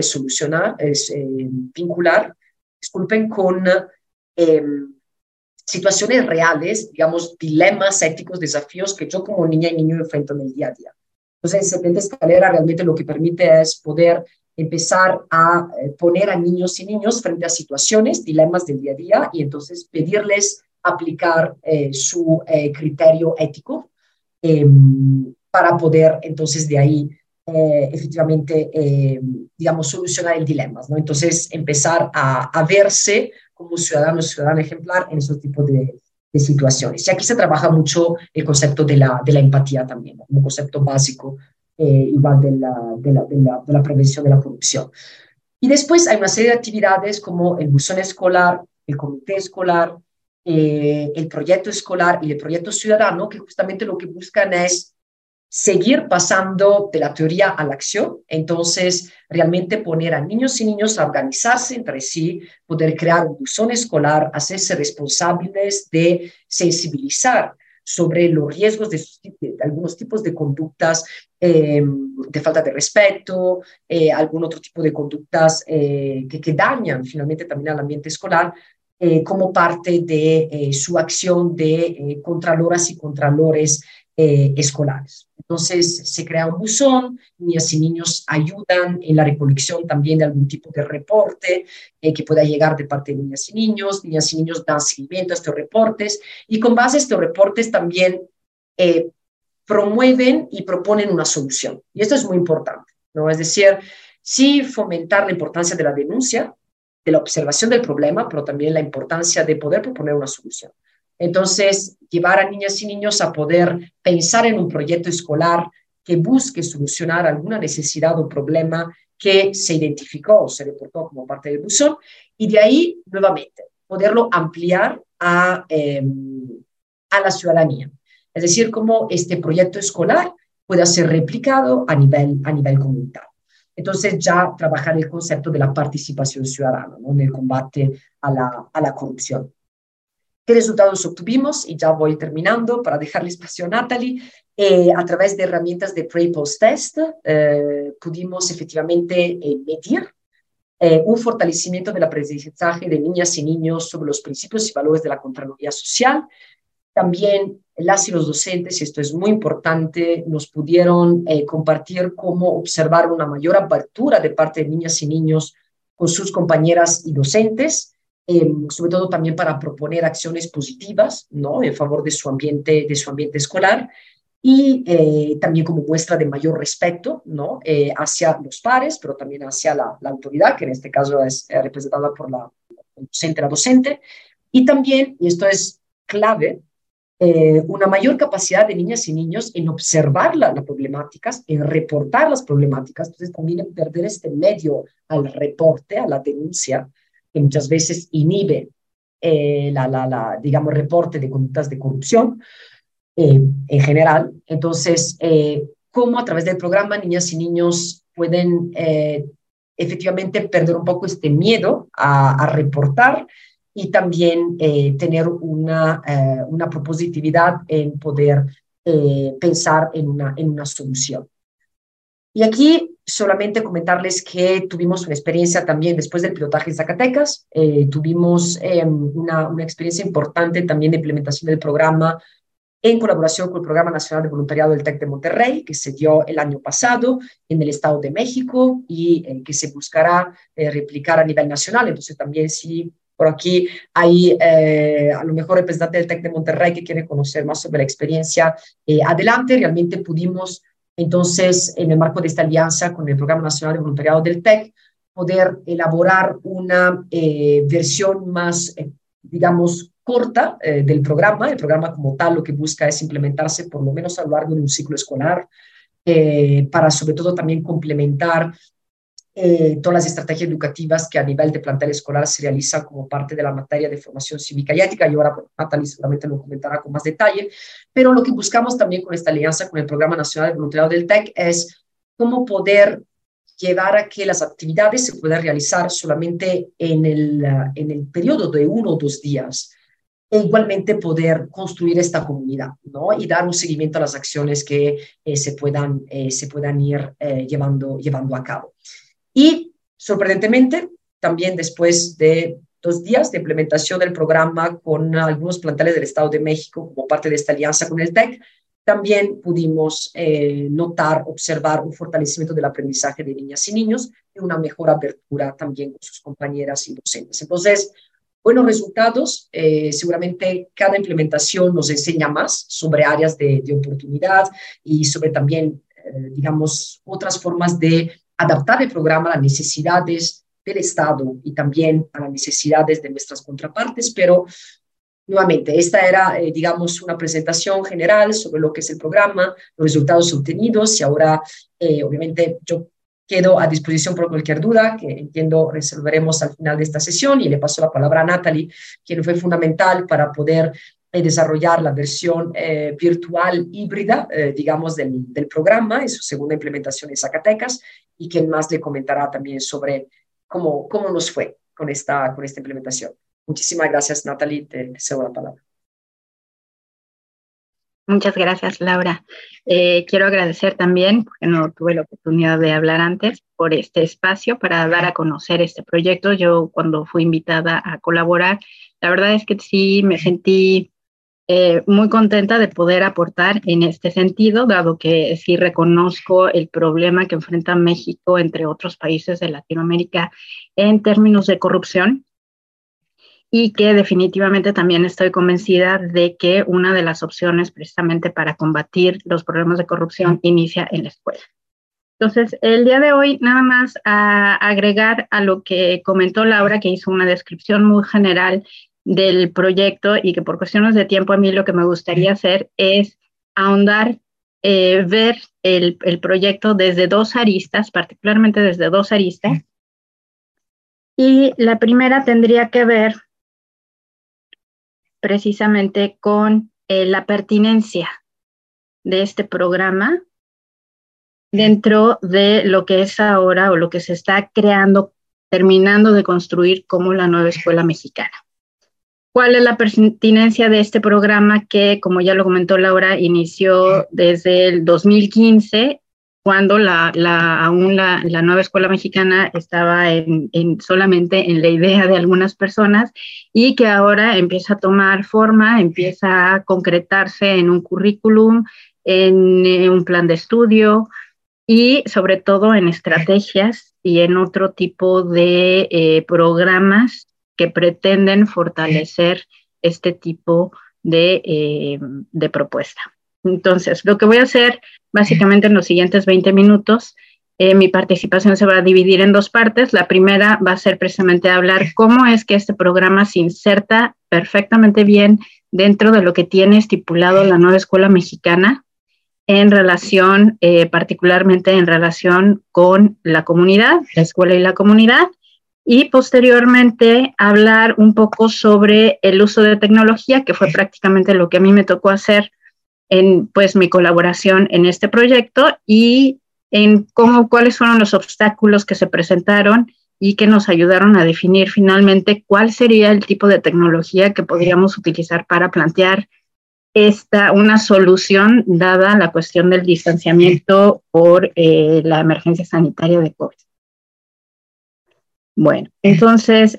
vincular, disculpen, con situaciones reales, digamos, dilemas éticos, desafíos que yo como niña y niño enfrento en el día a día. Entonces, en Serpiente Escalera realmente lo que permite es poder empezar a poner a niños y niños frente a situaciones, dilemas del día a día, y entonces pedirles aplicar su criterio ético para poder entonces de ahí efectivamente, digamos, solucionar el dilema, ¿no? Entonces, empezar a verse como ciudadano ejemplar en esos tipos de situaciones. Y aquí se trabaja mucho el concepto de la empatía también, ¿no? Como concepto básico igual de la prevención de la corrupción. Y después hay una serie de actividades como el buzón escolar, el comité escolar, el proyecto escolar y el proyecto ciudadano, que justamente lo que buscan es seguir pasando de la teoría a la acción. Entonces, realmente poner a niños y niños a organizarse entre sí, poder crear un buzón escolar, hacerse responsables de sensibilizar sobre los riesgos de algunos tipos de conductas de falta de respeto, algún otro tipo de conductas que dañan finalmente también al ambiente escolar, como parte de su acción de contraloras y contralores escolares. Entonces, se crea un buzón, niñas y niños ayudan en la recolección también de algún tipo de reporte que pueda llegar de parte de niñas y niños dan seguimiento a estos reportes y con base a estos reportes también eh, promueven y proponen una solución. Y esto es muy importante, ¿no? Es decir, sí fomentar la importancia de la denuncia, de la observación del problema, pero también la importancia de poder proponer una solución. Entonces, llevar a niñas y niños a poder pensar en un proyecto escolar que busque solucionar alguna necesidad o problema que se identificó o se reportó como parte del buzón, y de ahí, nuevamente, poderlo ampliar a la ciudadanía. Es decir, cómo este proyecto escolar pueda ser replicado a nivel comunitario. Entonces, ya trabajar el concepto de la participación ciudadana, ¿no? En el combate a la corrupción. ¿Qué resultados obtuvimos? Y ya voy terminando para dejarle espacio a Natalie. A través de herramientas de pre-post test, pudimos efectivamente medir un fortalecimiento del aprendizaje de niñas y niños sobre los principios y valores de la Contraloría Social. También las y los docentes, y esto es muy importante, nos pudieron compartir cómo observar una mayor apertura de parte de niñas y niños con sus compañeras y docentes, sobre todo también para proponer acciones positivas, ¿no? En favor de su ambiente escolar y también como muestra de mayor respeto, ¿no? Hacia los pares, pero también hacia la autoridad, que en este caso es representada por la docente, y también, y esto es clave, una mayor capacidad de niñas y niños en observar las problemáticas, en reportar las problemáticas, entonces también en perder este medio al reporte, a la denuncia, que muchas veces inhibe digamos, reporte de conductas de corrupción en general. Entonces, cómo a través del programa niñas y niños pueden efectivamente perder un poco este miedo a reportar y también tener una propositividad en poder pensar en una solución. Y aquí solamente comentarles que tuvimos una experiencia también después del pilotaje en Zacatecas, tuvimos una experiencia importante también de implementación del programa en colaboración con el Programa Nacional de Voluntariado del TEC de Monterrey, que se dio el año pasado en el Estado de México y que se buscará replicar a nivel nacional. Entonces también si por aquí hay a lo mejor representante del TEC de Monterrey que quiere conocer más sobre la experiencia, adelante. Realmente pudimos entonces, en el marco de esta alianza con el Programa Nacional de Voluntariado del TEC, poder elaborar una versión más, digamos, corta del programa. El programa como tal lo que busca es implementarse por lo menos a lo largo de un ciclo escolar, para sobre todo también complementar todas las estrategias educativas que a nivel de plantel escolar se realizan como parte de la materia de formación cívica y ética. Y ahora, bueno, Natalie seguramente lo comentará con más detalle, pero lo que buscamos también con esta alianza con el Programa Nacional de Voluntariado del TEC es cómo llevar a que las actividades se puedan realizar solamente en el periodo de 1 o 2 días, e igualmente poder construir esta comunidad, ¿no? Y dar un seguimiento a las acciones que se puedan ir llevando a cabo. Y sorprendentemente, también después de 2 días de implementación del programa con algunos planteles del Estado de México como parte de esta alianza con el TEC, también pudimos notar, observar un fortalecimiento del aprendizaje de niñas y niños y una mejor apertura también con sus compañeras y docentes. Entonces, buenos resultados. Seguramente cada implementación nos enseña más sobre áreas de oportunidad y sobre también, digamos, otras formas de adaptar el programa a las necesidades del Estado y también a las necesidades de nuestras contrapartes, pero nuevamente, esta era, digamos, una presentación general sobre lo que es el programa, los resultados obtenidos y ahora, obviamente, yo quedo a disposición por cualquier duda que entiendo resolveremos al final de esta sesión y le paso la palabra a Natalie, quien fue fundamental para poder desarrollar la versión virtual híbrida, digamos, del programa en su segunda implementación en Zacatecas y quien más le comentará también sobre cómo nos fue con esta implementación. Muchísimas gracias, Natalie. Te cedo la palabra. Muchas gracias, Laura. Quiero agradecer también, porque no tuve la oportunidad de hablar antes, por este espacio para dar a conocer este proyecto. Yo cuando fui invitada a colaborar, la verdad es que sí me sentí muy contenta de poder aportar en este sentido, dado que sí reconozco el problema que enfrenta México, entre otros países de Latinoamérica, en términos de corrupción, y que definitivamente también estoy convencida de que una de las opciones precisamente para combatir los problemas de corrupción inicia en la escuela. Entonces, el día de hoy, nada más a agregar a lo que comentó Laura, que hizo una descripción muy general del proyecto, y que por cuestiones de tiempo a mí lo que me gustaría hacer es ahondar, ver el proyecto desde dos aristas, particularmente desde dos aristas. Y la primera tendría que ver precisamente con la pertinencia de este programa dentro de lo que es ahora, o lo que se está creando, terminando de construir como la nueva escuela mexicana. ¿Cuál es la pertinencia de este programa que, como ya lo comentó Laura, inició desde el 2015, cuando aún la nueva escuela mexicana estaba solamente en la idea de algunas personas, y que ahora empieza a tomar forma, empieza a concretarse en un currículum, en un plan de estudio y sobre todo en estrategias y en otro tipo de programas que pretenden fortalecer este tipo de propuesta. Entonces, lo que voy a hacer básicamente en los siguientes 20 minutos, mi participación se va a dividir en dos partes. La primera va a ser precisamente hablar cómo es que este programa se inserta perfectamente bien dentro de lo que tiene estipulado la nueva escuela mexicana, en relación, particularmente en relación con la comunidad, la escuela y la comunidad, y posteriormente hablar un poco sobre el uso de tecnología, que fue prácticamente lo que a mí me tocó hacer en pues mi colaboración en este proyecto, y en cuáles fueron los obstáculos que se presentaron y que nos ayudaron a definir finalmente cuál sería el tipo de tecnología que podríamos utilizar para plantear una solución dada la cuestión del distanciamiento por la emergencia sanitaria de COVID. Bueno, entonces,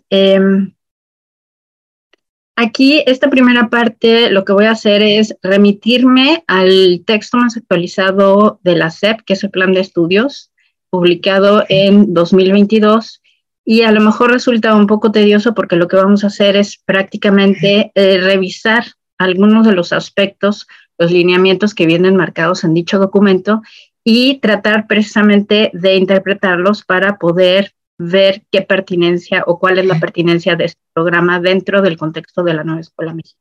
aquí esta primera parte lo que voy a hacer es remitirme al texto más actualizado de la SEP, que es el Plan de Estudios, publicado en 2022, y a lo mejor resulta un poco tedioso porque lo que vamos a hacer es prácticamente revisar algunos de los aspectos, los lineamientos que vienen marcados en dicho documento, y tratar precisamente de interpretarlos para poder ver qué pertinencia o cuál es la pertinencia de este programa dentro del contexto de la nueva escuela mexicana.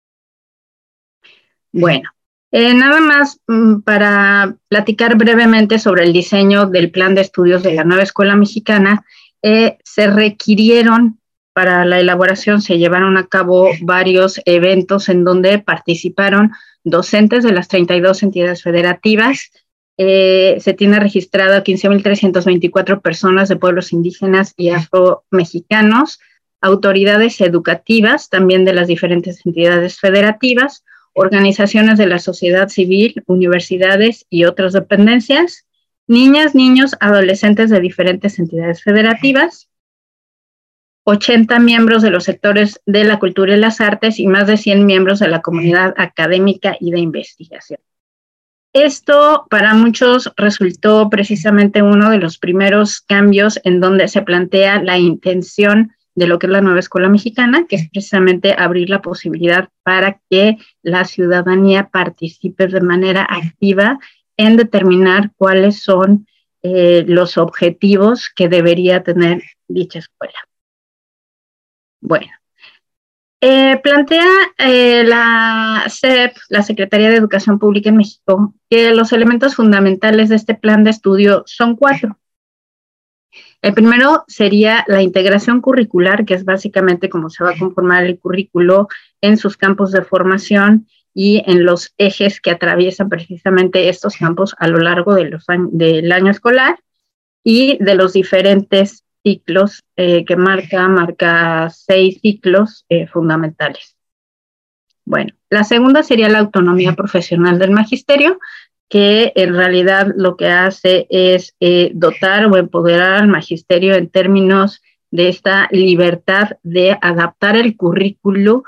Bueno, nada más para platicar brevemente sobre el diseño del plan de estudios de la nueva escuela mexicana. Se requirieron, para la elaboración se llevaron a cabo varios eventos en donde participaron docentes de las 32 entidades federativas. Se tiene registrado 15.324 personas de pueblos indígenas y afromexicanos, autoridades educativas también de las diferentes entidades federativas, organizaciones de la sociedad civil, universidades y otras dependencias, niñas, niños, adolescentes de diferentes entidades federativas, 80 miembros de los sectores de la cultura y las artes, y más de 100 miembros de la comunidad académica y de investigación. Esto para muchos resultó precisamente uno de los primeros cambios en donde se plantea la intención de lo que es la nueva escuela mexicana, que es precisamente abrir la posibilidad para que la ciudadanía participe de manera activa en determinar cuáles son los objetivos que debería tener dicha escuela. Bueno, plantea la SEP, la Secretaría de Educación Pública en México, que los elementos fundamentales de este plan de estudio son 4. El primero sería la integración curricular, que es básicamente cómo se va a conformar el currículo en sus campos de formación y en los ejes que atraviesan precisamente estos campos a lo largo del año escolar y de los diferentes ciclos que marca 6 ciclos fundamentales. Bueno, La segunda sería la autonomía profesional del magisterio, que en realidad lo que hace es dotar o empoderar al magisterio en términos de esta libertad de adaptar el currículum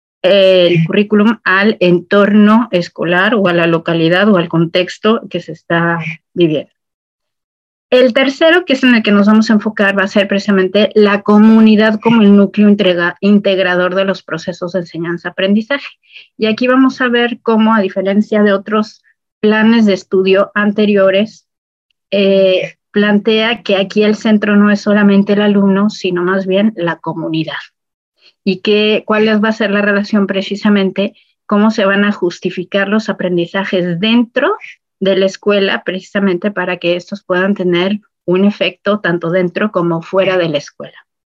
al entorno escolar o a la localidad o al contexto que se está viviendo. El tercero, que es en el que nos vamos a enfocar, va a ser precisamente la comunidad como el núcleo integrador de los procesos de enseñanza-aprendizaje. Y aquí vamos a ver cómo, a diferencia de otros planes de estudio anteriores, plantea que aquí el centro no es solamente el alumno, sino más bien la comunidad. Y cuál va a ser la relación precisamente, cómo se van a justificar los aprendizajes dentro de la escuela, precisamente para que estos puedan tener un efecto tanto dentro como fuera de la escuela.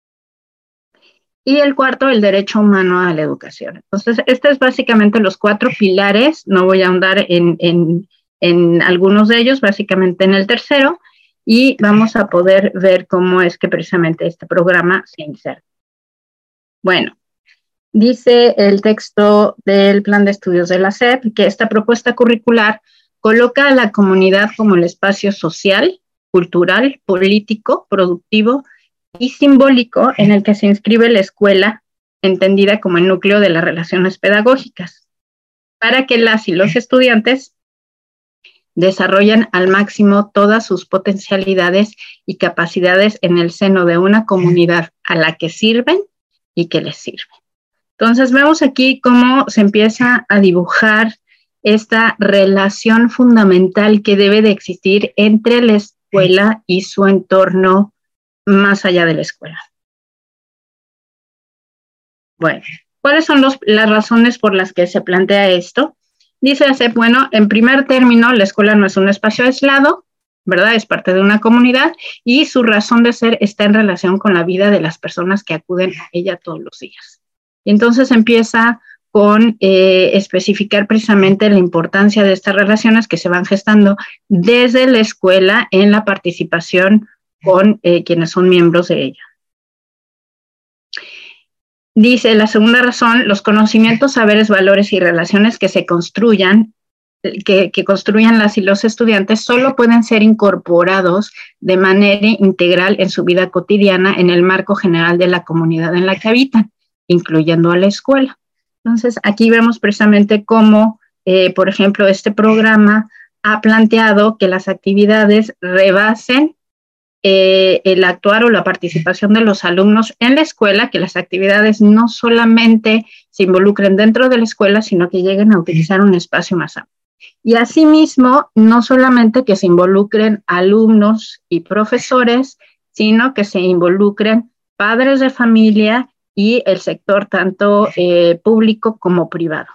Y el cuarto, el derecho humano a la educación. Entonces, estos es básicamente los 4 pilares. No voy a ahondar en algunos de ellos, básicamente en el tercero, y vamos a poder ver cómo es que precisamente este programa se inserta. Bueno, dice el texto del Plan de Estudios de la SEP que esta propuesta curricular coloca a la comunidad como el espacio social, cultural, político, productivo y simbólico en el que se inscribe la escuela, entendida como el núcleo de las relaciones pedagógicas, para que las y los estudiantes desarrollen al máximo todas sus potencialidades y capacidades en el seno de una comunidad a la que sirven y que les sirve. Entonces vemos aquí cómo se empieza a dibujar esta relación fundamental que debe de existir entre la escuela y su entorno más allá de la escuela. Bueno, ¿cuáles son las razones por las que se plantea esto? Dice ACEP, bueno, en primer término, la escuela no es un espacio aislado, ¿verdad? Es parte de una comunidad y su razón de ser está en relación con la vida de las personas que acuden a ella todos los días. Y entonces empieza con especificar precisamente la importancia de estas relaciones que se van gestando desde la escuela en la participación con quienes son miembros de ella. Dice la segunda razón, los conocimientos, saberes, valores y relaciones que se construyan, que construyan las y los estudiantes solo pueden ser incorporados de manera integral en su vida cotidiana en el marco general de la comunidad en la que habitan, incluyendo a la escuela. Entonces, aquí vemos precisamente cómo, por ejemplo, este programa ha planteado que las actividades rebasen el actuar o la participación de los alumnos en la escuela, que las actividades no solamente se involucren dentro de la escuela, sino que lleguen a utilizar un espacio más amplio. Y asimismo, no solamente que se involucren alumnos y profesores, sino que se involucren padres de familia y el sector tanto público como privado.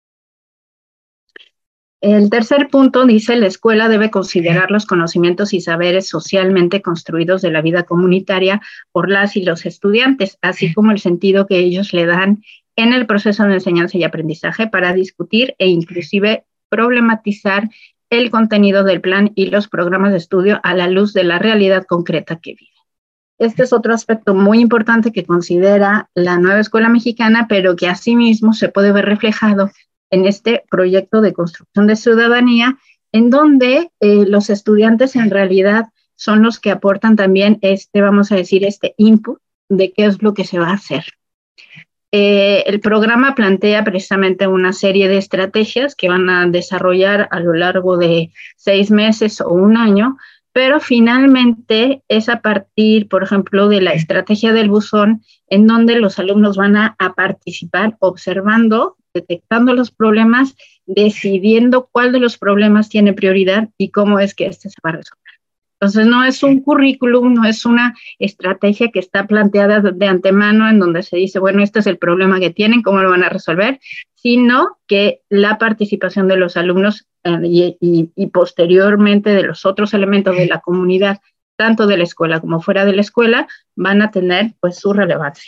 El tercer punto dice, la escuela debe considerar los conocimientos y saberes socialmente construidos de la vida comunitaria por las y los estudiantes, así como el sentido que ellos le dan en el proceso de enseñanza y aprendizaje para discutir e inclusive problematizar el contenido del plan y los programas de estudio a la luz de la realidad concreta que vive. Este es otro aspecto muy importante que considera la nueva escuela mexicana, pero que asimismo se puede ver reflejado en este proyecto de construcción de ciudadanía, en donde los estudiantes en realidad son los que aportan también vamos a decir, este input de qué es lo que se va a hacer. El programa plantea precisamente una serie de estrategias que van a desarrollar a lo largo de 6 meses o 1 año, pero finalmente es a partir, por ejemplo, de la estrategia del buzón, en donde los alumnos van a participar observando, detectando los problemas, decidiendo cuál de los problemas tiene prioridad y cómo es que se va a resolver. Entonces, no es un currículum, no es una estrategia que está planteada de antemano en donde se dice, bueno, este es el problema que tienen, ¿cómo lo van a resolver? Sino que la participación de los alumnos y posteriormente de los otros elementos de la comunidad, tanto de la escuela como fuera de la escuela, van a tener pues su relevancia.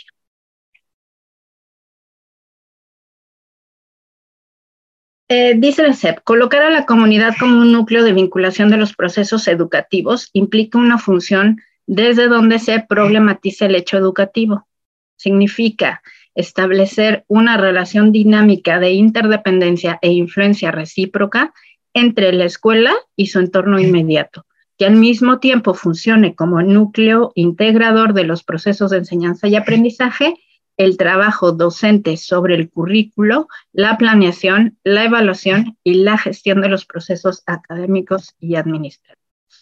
Dice la SEP, colocar a la comunidad como un núcleo de vinculación de los procesos educativos implica una función desde donde se problematiza el hecho educativo. Significa establecer una relación dinámica de interdependencia e influencia recíproca entre la escuela y su entorno inmediato, que al mismo tiempo funcione como núcleo integrador de los procesos de enseñanza y aprendizaje, el trabajo docente sobre el currículo, la planeación, la evaluación y la gestión de los procesos académicos y administrativos.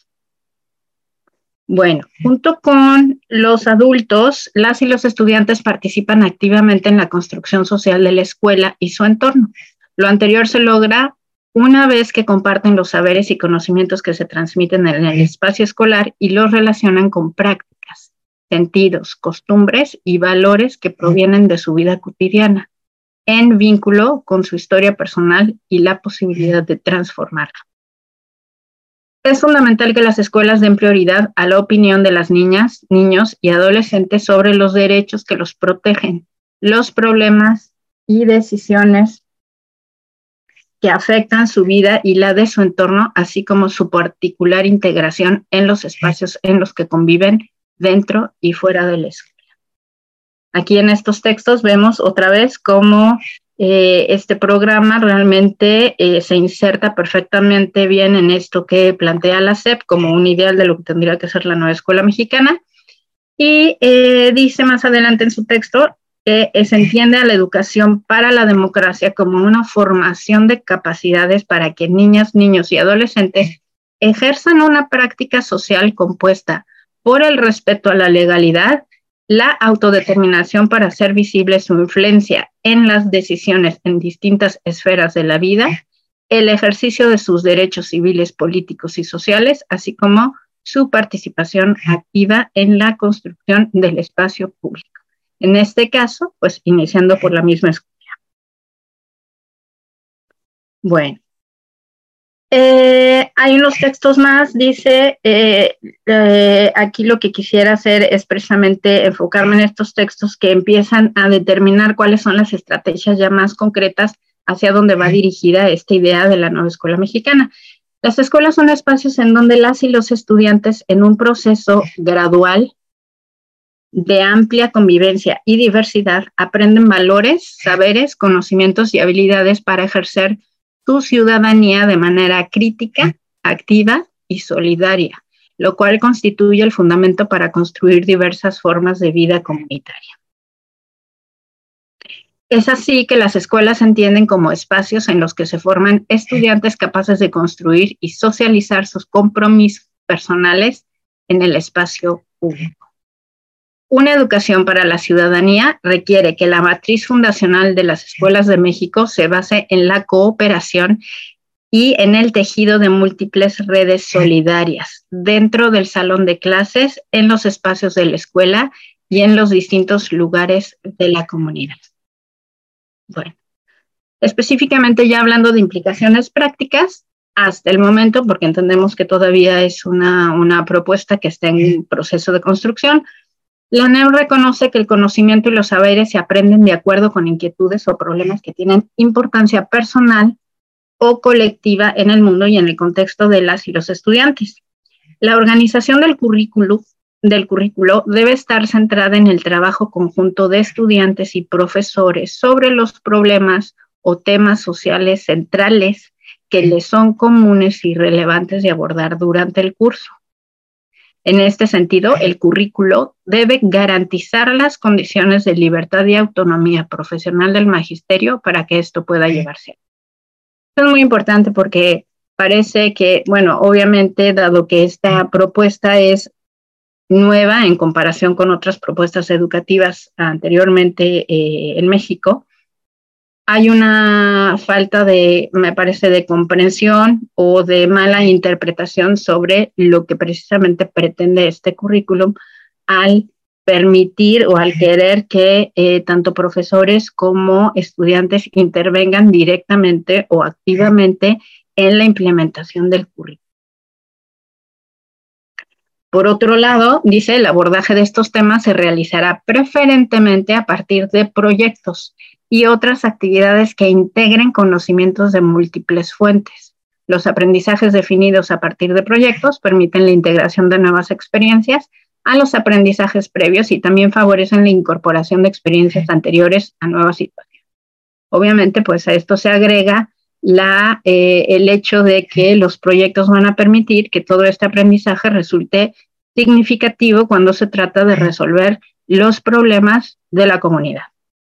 Bueno, junto con los adultos, las y los estudiantes participan activamente en la construcción social de la escuela y su entorno. Lo anterior se logra una vez que comparten los saberes y conocimientos que se transmiten en el espacio escolar y los relacionan con prácticas, sentidos, costumbres y valores que provienen de su vida cotidiana, en vínculo con su historia personal y la posibilidad de transformarla. Es fundamental que las escuelas den prioridad a la opinión de las niñas, niños y adolescentes sobre los derechos que los protegen, los problemas y decisiones que afectan su vida y la de su entorno, así como su particular integración en los espacios en los que conviven dentro y fuera de la escuela. Aquí en estos textos vemos otra vez cómo este programa realmente se inserta perfectamente bien en esto que plantea la SEP como un ideal de lo que tendría que ser la nueva escuela mexicana. Y dice más adelante en su texto que se entiende a la educación para la democracia como una formación de capacidades para que niñas, niños y adolescentes ejerzan una práctica social compuesta por el respeto a la legalidad, la autodeterminación para hacer visible su influencia en las decisiones en distintas esferas de la vida, el ejercicio de sus derechos civiles, políticos y sociales, así como su participación activa en la construcción del espacio público. En este caso, pues iniciando por la misma escuela. Bueno, hay unos textos más, dice, aquí lo que quisiera hacer es precisamente enfocarme en estos textos que empiezan a determinar cuáles son las estrategias ya más concretas hacia dónde va dirigida esta idea de la nueva escuela mexicana. Las escuelas son espacios en donde las y los estudiantes, en un proceso gradual de amplia convivencia y diversidad, aprenden valores, saberes, conocimientos y habilidades para ejercer su ciudadanía de manera crítica, activa y solidaria, lo cual constituye el fundamento para construir diversas formas de vida comunitaria. Es así que las escuelas se entienden como espacios en los que se forman estudiantes capaces de construir y socializar sus compromisos personales en el espacio público. Una educación para la ciudadanía requiere que la matriz fundacional de las escuelas de México se base en la cooperación y en el tejido de múltiples redes solidarias dentro del salón de clases, en los espacios de la escuela y en los distintos lugares de la comunidad. Bueno, específicamente ya hablando de implicaciones prácticas, hasta el momento, porque entendemos que todavía es una propuesta que está en proceso de construcción, la NEM reconoce que el conocimiento y los saberes se aprenden de acuerdo con inquietudes o problemas que tienen importancia personal o colectiva en el mundo y en el contexto de las y los estudiantes. La organización del currículo debe estar centrada en el trabajo conjunto de estudiantes y profesores sobre los problemas o temas sociales centrales que les son comunes y relevantes de abordar durante el curso. En este sentido, el currículo debe garantizar las condiciones de libertad y autonomía profesional del magisterio para que esto pueda llevarse a cabo. Esto es muy importante porque parece que, bueno, obviamente, dado que esta propuesta es nueva en comparación con otras propuestas educativas anteriormente en México, hay una falta de, me parece, de comprensión o de mala interpretación sobre lo que precisamente pretende este currículum al permitir o al querer que tanto profesores como estudiantes intervengan directamente o activamente en la implementación del currículum. Por otro lado, dice, el abordaje de estos temas se realizará preferentemente a partir de proyectos y otras actividades que integren conocimientos de múltiples fuentes. Los aprendizajes definidos a partir de proyectos permiten la integración de nuevas experiencias a los aprendizajes previos y también favorecen la incorporación de experiencias anteriores a nuevas situaciones. Obviamente, pues a esto se agrega el hecho de que los proyectos van a permitir que todo este aprendizaje resulte significativo cuando se trata de resolver los problemas de la comunidad.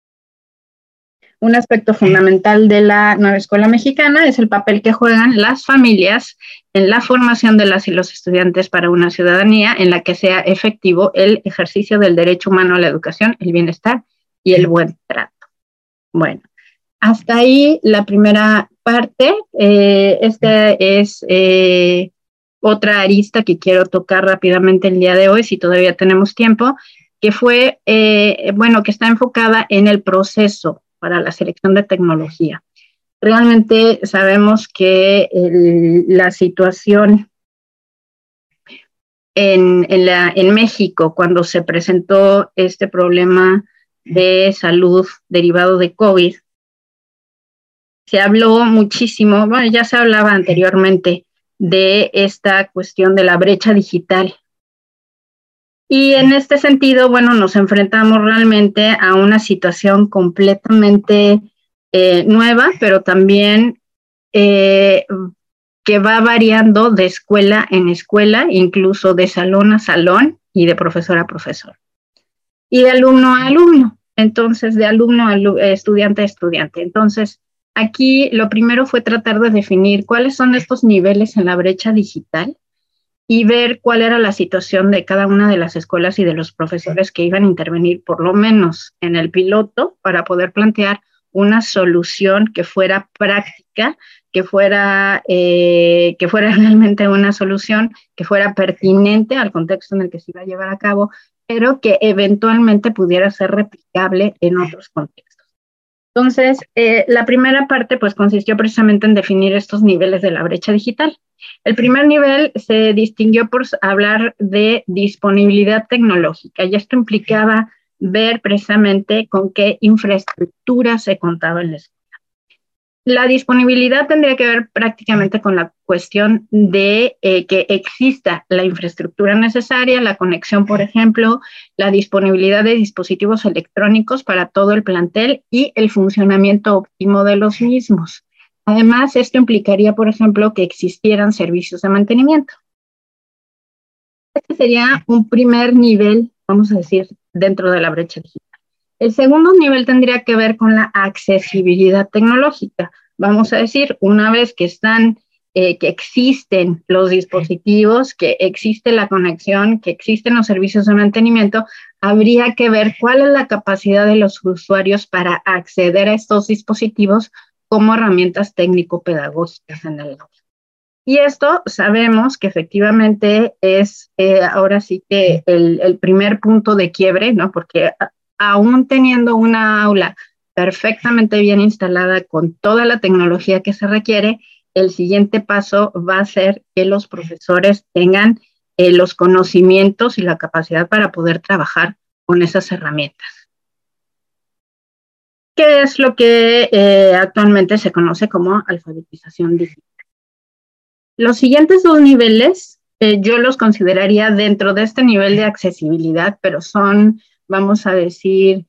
Un aspecto fundamental de la nueva escuela mexicana es el papel que juegan las familias en la formación de las y los estudiantes para una ciudadanía en la que sea efectivo el ejercicio del derecho humano a la educación, el bienestar y el buen trato. Bueno, hasta ahí la primera parte. Esta es otra arista que quiero tocar rápidamente el día de hoy, si todavía tenemos tiempo, que fue, que está enfocada en el proceso para la selección de tecnología. Realmente sabemos que la situación en México, cuando se presentó este problema de salud derivado de COVID, se habló muchísimo, bueno, ya se hablaba anteriormente de esta cuestión de la brecha digital. Y en este sentido, bueno, nos enfrentamos realmente a una situación completamente nueva, pero también que va variando de escuela en escuela, incluso de salón a salón y de profesor a profesor. Y de alumno a alumno, entonces de alumno a estudiante a estudiante. Entonces, aquí lo primero fue tratar de definir cuáles son estos niveles en la brecha digital y ver cuál era la situación de cada una de las escuelas y de los profesores que iban a intervenir, por lo menos en el piloto, para poder plantear una solución que fuera práctica, que fuera realmente una solución que fuera pertinente al contexto en el que se iba a llevar a cabo, pero que eventualmente pudiera ser replicable en otros contextos. Entonces, la primera parte pues consistió precisamente en definir estos niveles de la brecha digital. El primer nivel se distinguió por hablar de disponibilidad tecnológica, y esto implicaba ver precisamente con qué infraestructura se contaba en la escuela. La disponibilidad tendría que ver prácticamente con la cuestión de que exista la infraestructura necesaria, la conexión, por ejemplo, la disponibilidad de dispositivos electrónicos para todo el plantel y el funcionamiento óptimo de los mismos. Además, esto implicaría, por ejemplo, que existieran servicios de mantenimiento. Este sería un primer nivel, vamos a decir, dentro de la brecha digital. El segundo nivel tendría que ver con la accesibilidad tecnológica. Vamos a decir, una vez que que existen los dispositivos, que existe la conexión, que existen los servicios de mantenimiento, habría que ver cuál es la capacidad de los usuarios para acceder a estos dispositivos como herramientas técnico-pedagógicas en el aula. Y esto sabemos que efectivamente es ahora sí que el primer punto de quiebre, ¿no? Porque aún teniendo una aula perfectamente bien instalada con toda la tecnología que se requiere, el siguiente paso va a ser que los profesores tengan los conocimientos y la capacidad para poder trabajar con esas herramientas. ¿Qué es lo que actualmente se conoce como alfabetización digital? Los siguientes dos niveles yo los consideraría dentro de este nivel de accesibilidad, pero son, vamos a decir,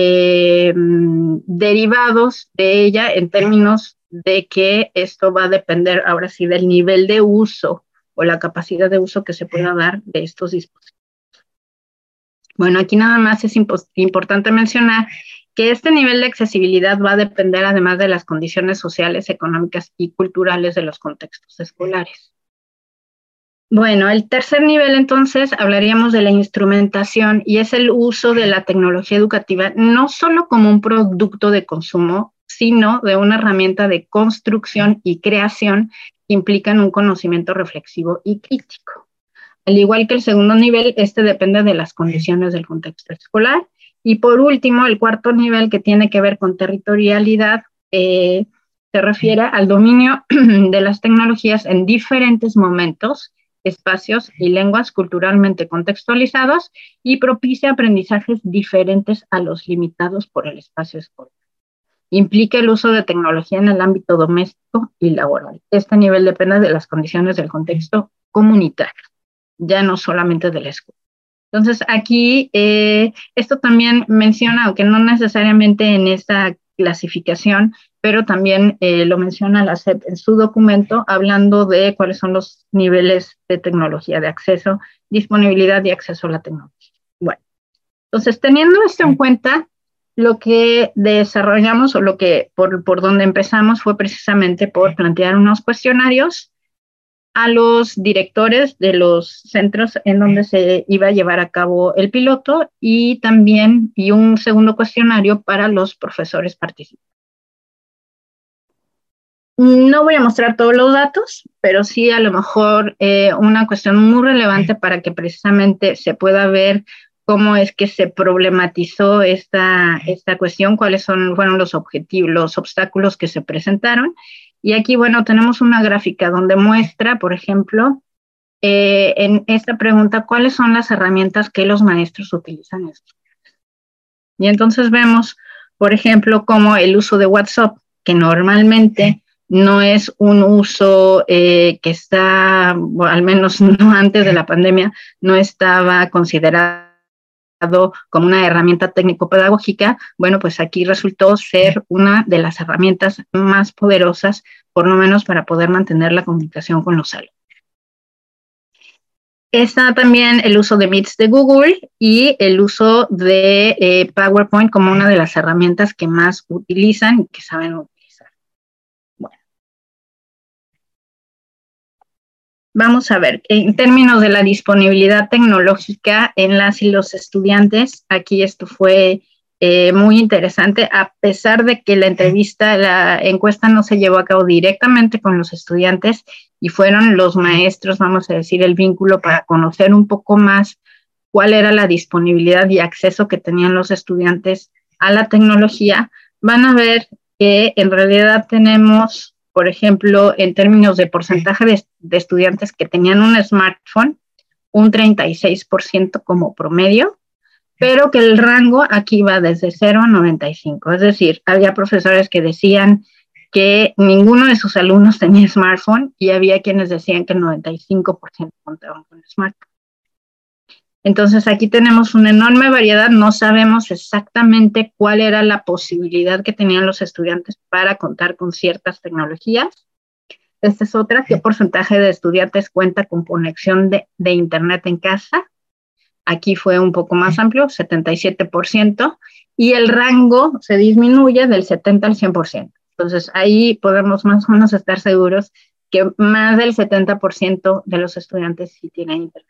derivados de ella en términos de que esto va a depender ahora sí del nivel de uso o la capacidad de uso que se pueda dar de estos dispositivos. Bueno, aquí nada más es importante mencionar que este nivel de accesibilidad va a depender además de las condiciones sociales, económicas y culturales de los contextos escolares. Bueno, el tercer nivel entonces hablaríamos de la instrumentación, y es el uso de la tecnología educativa no solo como un producto de consumo, sino de una herramienta de construcción y creación que implican un conocimiento reflexivo y crítico. Al igual que el segundo nivel, este depende de las condiciones del contexto escolar. Y por último, el cuarto nivel, que tiene que ver con territorialidad, se refiere al dominio de las tecnologías en diferentes momentos, espacios y lenguas culturalmente contextualizados, y propicia aprendizajes diferentes a los limitados por el espacio escolar. Implica el uso de tecnología en el ámbito doméstico y laboral. Este nivel depende de las condiciones del contexto comunitario, ya no solamente de la escuela. Entonces, aquí esto también menciona, aunque no necesariamente en esta clasificación, pero también lo menciona la SEP en su documento, hablando de cuáles son los niveles de tecnología de acceso, disponibilidad y acceso a la tecnología. Bueno, entonces, teniendo esto en cuenta, lo que desarrollamos o lo que por donde empezamos fue precisamente por plantear unos cuestionarios a los directores de los centros en donde se iba a llevar a cabo el piloto y también un segundo cuestionario para los profesores participantes. No voy a mostrar todos los datos, pero sí a lo mejor una cuestión muy relevante para que precisamente se pueda ver cómo es que se problematizó esta cuestión, cuáles fueron los objetivos, los obstáculos que se presentaron. Y aquí, bueno, tenemos una gráfica donde muestra, por ejemplo, en esta pregunta, ¿cuáles son las herramientas que los maestros utilizan en sus clases? Y entonces vemos, por ejemplo, como el uso de WhatsApp, que normalmente no es un uso que está, bueno, al menos no antes de la pandemia, no estaba considerado como una herramienta técnico-pedagógica. Bueno, pues aquí resultó ser una de las herramientas más poderosas, por lo menos para poder mantener la comunicación con los alumnos. Está también el uso de Meets de Google y el uso de PowerPoint como una de las herramientas que más utilizan y que saben utilizar. Bueno. Vamos a ver, en términos de la disponibilidad tecnológica en las y los estudiantes, aquí esto fue muy interesante, a pesar de que la encuesta no se llevó a cabo directamente con los estudiantes y fueron los maestros, vamos a decir, el vínculo para conocer un poco más cuál era la disponibilidad y acceso que tenían los estudiantes a la tecnología. Van a ver que en realidad tenemos, por ejemplo, en términos de porcentaje de estudiantes que tenían un smartphone, un 36% como promedio, pero que el rango aquí va desde 0 a 95. Es decir, había profesores que decían que ninguno de sus alumnos tenía smartphone y había quienes decían que el 95% contaban con smartphone. Entonces aquí tenemos una enorme variedad, no sabemos exactamente cuál era la posibilidad que tenían los estudiantes para contar con ciertas tecnologías. Esta es otra, ¿qué porcentaje de estudiantes cuenta con conexión de internet en casa? Aquí fue un poco más amplio, 77%, y el rango se disminuye del 70 al 100%. Entonces ahí podemos más o menos estar seguros que más del 70% de los estudiantes sí tienen internet.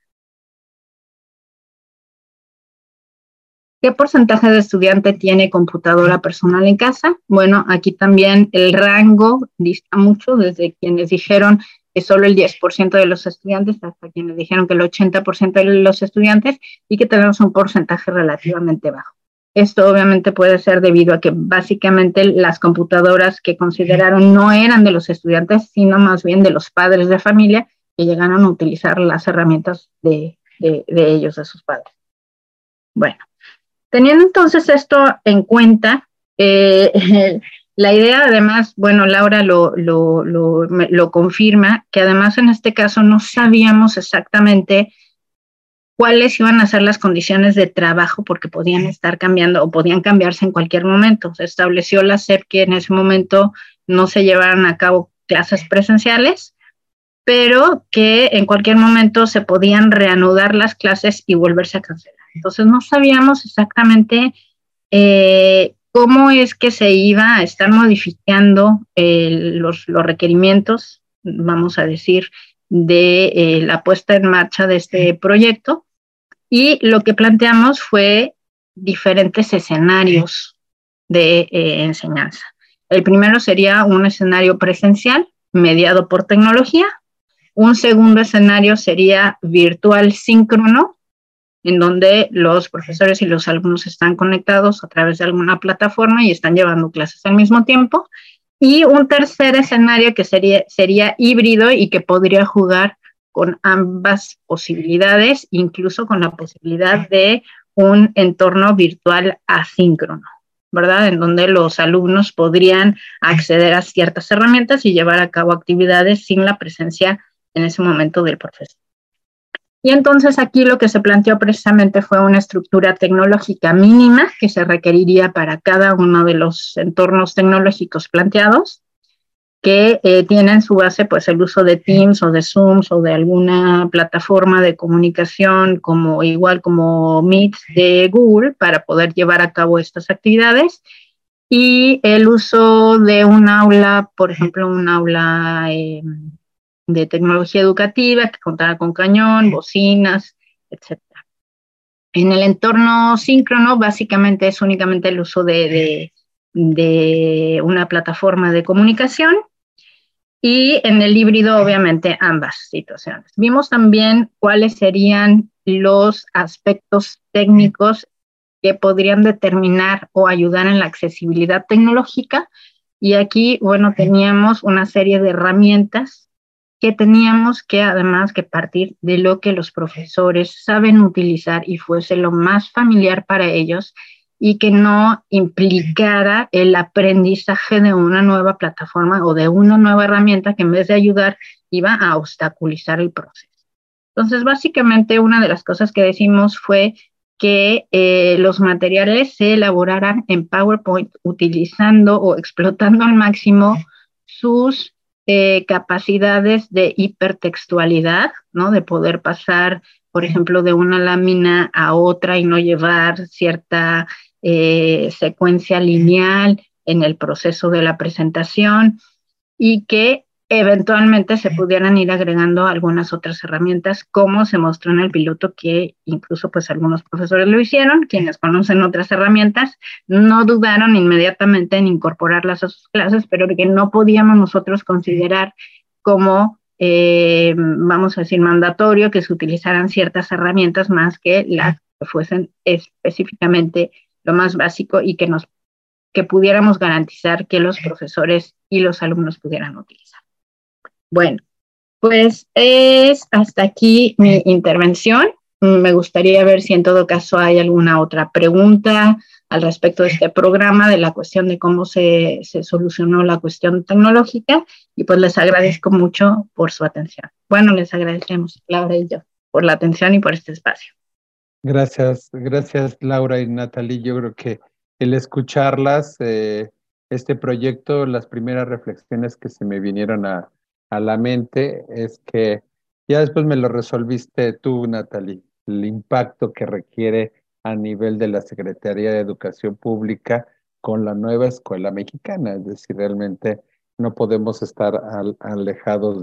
¿Qué porcentaje de estudiante tiene computadora personal en casa? Bueno, aquí también el rango dista mucho, desde quienes dijeron que solo el 10% de los estudiantes hasta quienes dijeron que el 80% de los estudiantes y que tenemos un porcentaje relativamente bajo. Esto obviamente puede ser debido a que básicamente las computadoras que consideraron no eran de los estudiantes, sino más bien de los padres de familia que llegaron a utilizar las herramientas de ellos, de sus padres. Bueno. Teniendo entonces esto en cuenta, la idea además, bueno, Laura lo confirma, que además en este caso no sabíamos exactamente cuáles iban a ser las condiciones de trabajo porque podían estar cambiando o podían cambiarse en cualquier momento. Se estableció la SEP que en ese momento no se llevaran a cabo clases presenciales, pero que en cualquier momento se podían reanudar las clases y volverse a cancelar. Entonces no sabíamos exactamente cómo es que se iba a estar modificando los requerimientos, vamos a decir, de la puesta en marcha de este proyecto. Y lo que planteamos fue diferentes escenarios de enseñanza. El primero sería un escenario presencial mediado por tecnología. Un segundo escenario sería virtual síncrono, en donde los profesores y los alumnos están conectados a través de alguna plataforma y están llevando clases al mismo tiempo. Y un tercer escenario que sería híbrido y que podría jugar con ambas posibilidades, incluso con la posibilidad de un entorno virtual asíncrono, ¿verdad? En donde los alumnos podrían acceder a ciertas herramientas y llevar a cabo actividades sin la presencia en ese momento del profesor. Y entonces aquí lo que se planteó precisamente fue una estructura tecnológica mínima que se requeriría para cada uno de los entornos tecnológicos planteados, que tienen su base pues el uso de Teams o de Zooms o de alguna plataforma de comunicación como igual como Meet de Google para poder llevar a cabo estas actividades, y el uso de un aula, por ejemplo, un aula de tecnología educativa que contara con cañón, bocinas, etcétera. En el entorno síncrono, básicamente es únicamente el uso de una plataforma de comunicación, y en el híbrido, obviamente, ambas situaciones. Vimos también cuáles serían los aspectos técnicos que podrían determinar o ayudar en la accesibilidad tecnológica. Y aquí, bueno, teníamos una serie de herramientas que teníamos que además que partir de lo que los profesores saben utilizar y fuese lo más familiar para ellos, y que no implicara el aprendizaje de una nueva plataforma o de una nueva herramienta que en vez de ayudar iba a obstaculizar el proceso. Entonces, básicamente una de las cosas que decimos fue que los materiales se elaboraran en PowerPoint utilizando o explotando al máximo sus capacidades de hipertextualidad, ¿no? De poder pasar, por ejemplo, de una lámina a otra y no llevar cierta secuencia lineal en el proceso de la presentación, y que eventualmente se pudieran ir agregando algunas otras herramientas, como se mostró en el piloto, que incluso pues algunos profesores lo hicieron, quienes conocen otras herramientas, no dudaron inmediatamente en incorporarlas a sus clases, pero que no podíamos nosotros considerar como, vamos a decir, mandatorio que se utilizaran ciertas herramientas más que las que fuesen específicamente lo más básico y que pudiéramos garantizar que los profesores y los alumnos pudieran utilizar. Bueno, pues es hasta aquí mi intervención. Me gustaría ver si en todo caso hay alguna otra pregunta al respecto de este programa, de la cuestión de cómo se solucionó la cuestión tecnológica, y pues les agradezco mucho por su atención. Bueno, les agradecemos, Laura y yo, por la atención y por este espacio. Gracias Laura y Natalie. Yo creo que el escucharlas, este proyecto, las primeras reflexiones que se me vinieron a la mente es que ya después me lo resolviste tú, Natalie, el impacto que requiere a nivel de la Secretaría de Educación Pública con la nueva escuela mexicana. Es decir, realmente no podemos estar alejados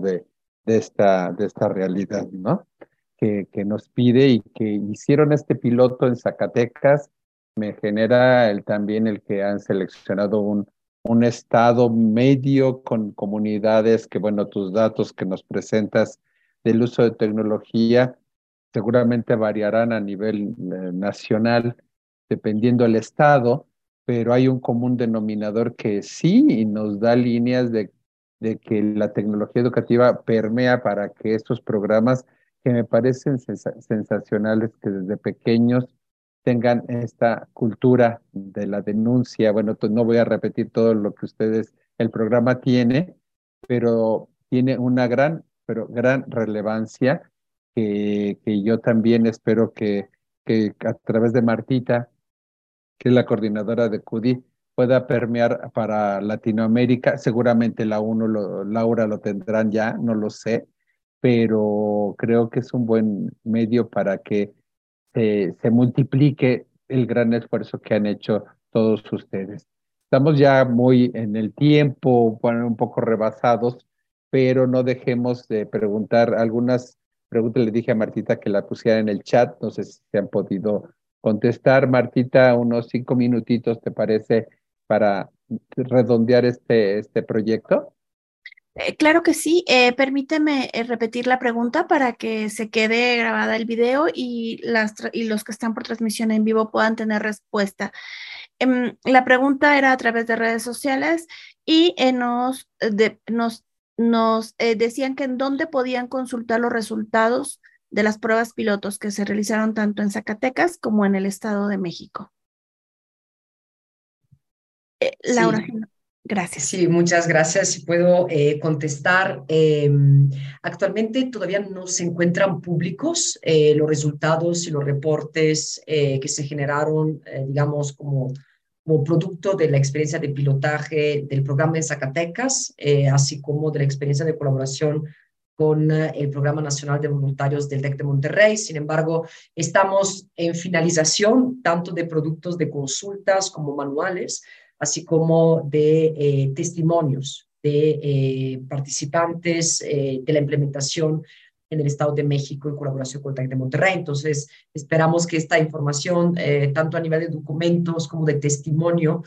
de esta realidad, ¿no? Que nos pide y que hicieron este piloto en Zacatecas. Me genera también el que han seleccionado un estado medio con comunidades que, bueno, tus datos que nos presentas del uso de tecnología seguramente variarán a nivel nacional dependiendo del estado, pero hay un común denominador que sí nos da líneas de que la tecnología educativa permea para que estos programas que me parecen sensacionales, que desde pequeños tengan esta cultura de la denuncia. Bueno, no voy a repetir todo lo que el programa tiene, pero tiene una pero gran relevancia que yo también espero que a través de Martita, que es la coordinadora de CUDI, pueda permear para Latinoamérica. Seguramente Laura lo tendrán ya, no lo sé, pero creo que es un buen medio para que se multiplique el gran esfuerzo que han hecho todos ustedes. Estamos ya muy en el tiempo, bueno, un poco rebasados, pero no dejemos de preguntar algunas preguntas. Le dije a Martita que la pusiera en el chat, no sé si se han podido contestar. Martita, unos 5 minutitos, ¿te parece, para redondear este proyecto? Claro que sí. Permíteme repetir la pregunta para que se quede grabada el video y los que están por transmisión en vivo puedan tener respuesta. La pregunta era a través de redes sociales y nos decían que en dónde podían consultar los resultados de las pruebas pilotos que se realizaron tanto en Zacatecas como en el Estado de México. Laura. Sí. Gracias. Sí, muchas gracias. Si puedo contestar, actualmente todavía no se encuentran públicos los resultados y los reportes que se generaron, digamos, como producto de la experiencia de pilotaje del programa en Zacatecas, así como de la experiencia de colaboración con el Programa Nacional de Voluntarios del TEC de Monterrey. Sin embargo, estamos en finalización tanto de productos de consultas como manuales, así como de testimonios de participantes de la implementación en el Estado de México en colaboración con el TEC de Monterrey. Entonces, esperamos que esta información, tanto a nivel de documentos como de testimonio,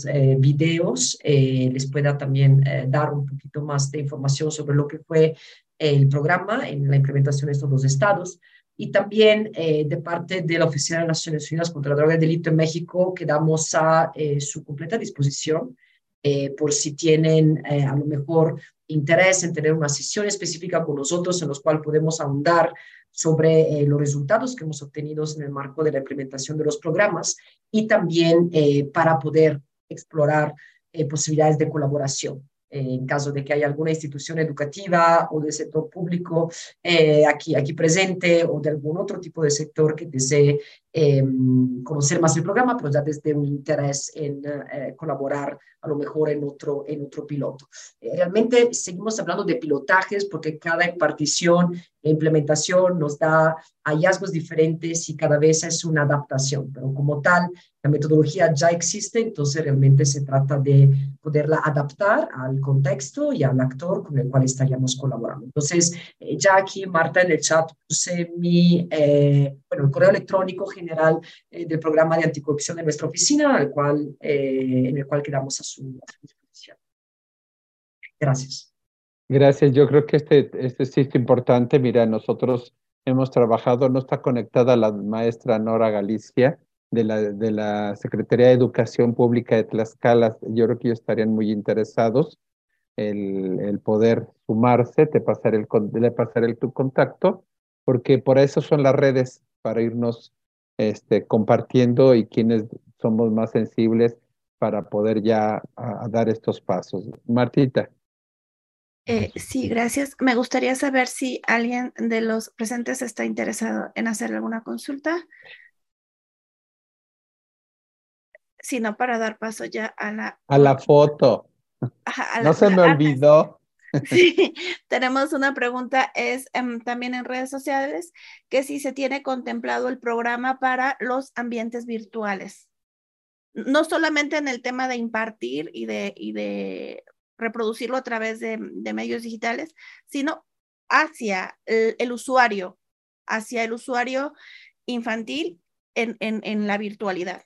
videos, les pueda también dar un poquito más de información sobre lo que fue el programa en la implementación de estos dos estados. Y también de parte de la Oficina de Naciones Unidas contra la Droga y el Delito en México, quedamos a su completa disposición por si tienen a lo mejor interés en tener una sesión específica con nosotros en los cual podemos ahondar sobre los resultados que hemos obtenido en el marco de la implementación de los programas y también para poder explorar posibilidades de colaboración. En caso de que haya alguna institución educativa o del sector público aquí presente o de algún otro tipo de sector que desee conocer más el programa, pero ya desde un interés en colaborar a lo mejor en otro piloto. Realmente seguimos hablando de pilotajes porque cada impartición e implementación nos da hallazgos diferentes y cada vez es una adaptación, pero como tal, la metodología ya existe, entonces realmente se trata de poderla adaptar al contexto y al actor con el cual estaríamos colaborando. Entonces, ya aquí, Marta, en el chat puse el correo electrónico general del programa de anticorrupción de nuestra oficina, en el cual quedamos a su disposición. Gracias. Gracias. Yo creo que este sí es importante. Mira, nosotros hemos trabajado, no está conectada la maestra Nora Galicia de la Secretaría de Educación Pública de Tlaxcala. Yo creo que ellos estarían muy interesados el poder sumarse. Le pasaré tu contacto, porque por eso son las redes, para irnos compartiendo y quienes somos más sensibles para poder ya a dar estos pasos. Martita. Sí, gracias. Me gustaría saber si alguien de los presentes está interesado en hacer alguna consulta. Si no, para dar paso ya a la foto. No se me olvidó. Sí, tenemos una pregunta, es también en redes sociales, que si se tiene contemplado el programa para los ambientes virtuales. No solamente en el tema de impartir y de reproducirlo a través de medios digitales, sino hacia el usuario infantil en la virtualidad.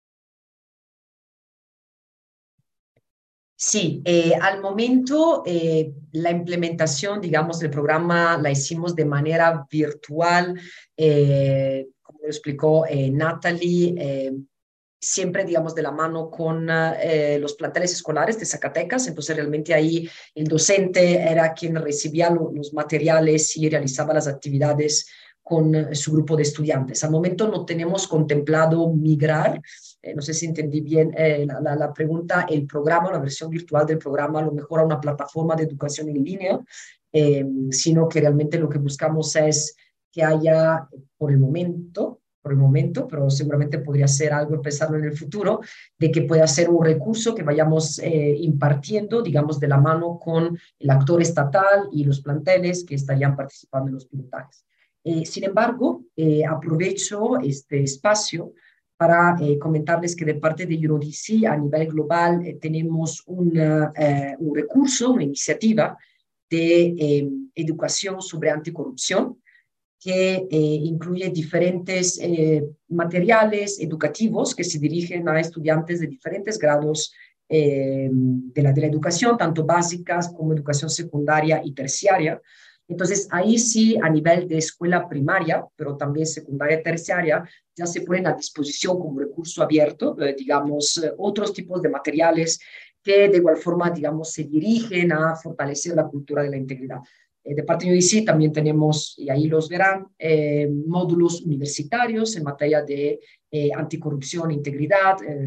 Sí, al momento la implementación, digamos, del programa la hicimos de manera virtual, como lo explicó Natalie, siempre, digamos, de la mano con los planteles escolares de Zacatecas. Entonces, realmente ahí el docente era quien recibía los materiales y realizaba las actividades con su grupo de estudiantes. Al momento no tenemos contemplado migrar, no sé si entendí bien la pregunta, el programa, la versión virtual del programa, a lo mejor a una plataforma de educación en línea, sino que realmente lo que buscamos es que haya, por el momento, pero seguramente podría ser algo, pensarlo en el futuro, de que pueda ser un recurso que vayamos impartiendo, digamos, de la mano con el actor estatal y los planteles que estarían participando en los pilotajes. Sin embargo, aprovecho este espacio para comentarles que de parte de EuroDC a nivel global tenemos un recurso, una iniciativa de educación sobre anticorrupción, que incluye diferentes materiales educativos que se dirigen a estudiantes de diferentes grados de la educación, tanto básicas como educación secundaria y terciaria. Entonces, ahí sí, a nivel de escuela primaria, pero también secundaria y terciaria, ya se ponen a disposición como recurso abierto, digamos, otros tipos de materiales que de igual forma, digamos, se dirigen a fortalecer la cultura de la integridad. De parte de UDC también tenemos, y ahí los verán, módulos universitarios en materia de anticorrupción e integridad,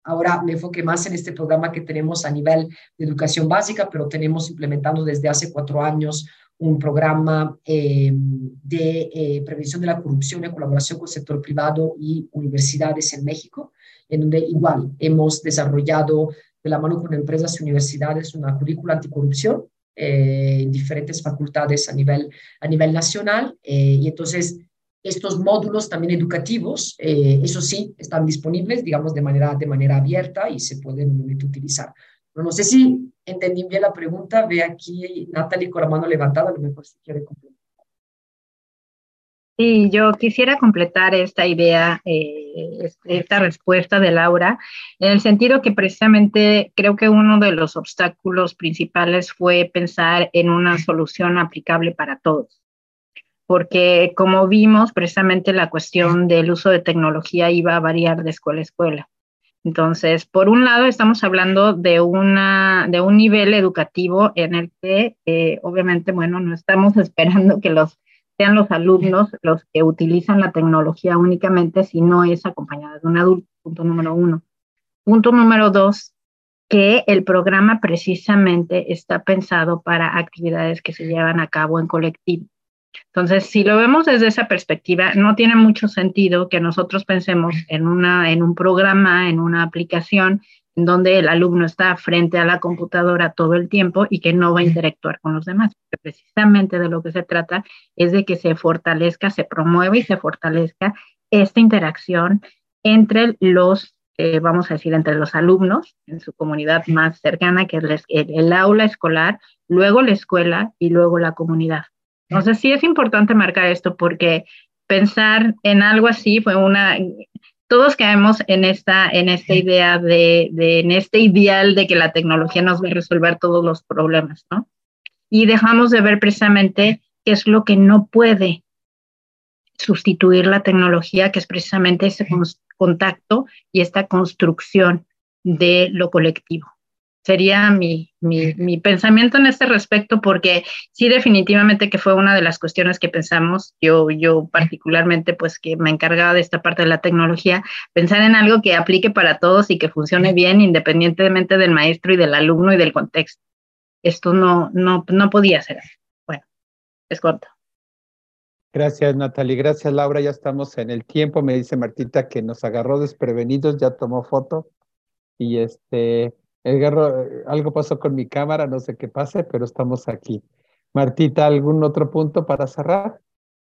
ahora me enfoqué más en este programa que tenemos a nivel de educación básica, pero tenemos implementando desde hace 4 años un programa de prevención de la corrupción en colaboración con el sector privado y universidades en México, en donde igual hemos desarrollado de la mano con empresas y universidades una currícula anticorrupción en diferentes facultades a nivel nacional. Y entonces estos módulos también educativos, eso sí, están disponibles, digamos, de manera abierta y se pueden utilizar. Pero no sé si entendí bien la pregunta. Ve aquí Natalie con la mano levantada, a lo mejor si quiere completar. Sí, yo quisiera completar esta idea, esta respuesta de Laura, en el sentido que precisamente creo que uno de los obstáculos principales fue pensar en una solución aplicable para todos. Porque como vimos, precisamente la cuestión del uso de tecnología iba a variar de escuela a escuela. Entonces, por un lado, estamos hablando de un nivel educativo en el que, obviamente, bueno, no estamos esperando que sean los alumnos los que utilizan la tecnología únicamente, si no es acompañada de un adulto, punto número 1. Punto número 2, que el programa precisamente está pensado para actividades que se llevan a cabo en colectivo. Entonces, si lo vemos desde esa perspectiva, no tiene mucho sentido que nosotros pensemos en un programa, en una aplicación, en donde el alumno está frente a la computadora todo el tiempo y que no va a interactuar con los demás. Porque precisamente de lo que se trata es de que se fortalezca, se promueva y se fortalezca esta interacción entre vamos a decir, entre los alumnos en su comunidad más cercana, que es el aula escolar, luego la escuela y luego la comunidad. Entonces sí es importante marcar esto porque pensar en algo así todos caemos en esta idea en este ideal de que la tecnología nos va a resolver todos los problemas, ¿no? Y dejamos de ver precisamente qué es lo que no puede sustituir la tecnología, que es precisamente ese contacto y esta construcción de lo colectivo. Sería mi pensamiento en este respecto, porque sí, definitivamente que fue una de las cuestiones que pensamos, yo particularmente, pues que me encargaba de esta parte de la tecnología, pensar en algo que aplique para todos y que funcione bien independientemente del maestro y del alumno y del contexto. Esto no podía ser así. Bueno, es corto. Gracias, Natalie. Gracias, Laura. Ya estamos en el tiempo. Me dice Martita que nos agarró desprevenidos, ya tomó foto. Y algo pasó con mi cámara, no sé qué pase, pero estamos aquí. Martita, ¿algún otro punto para cerrar?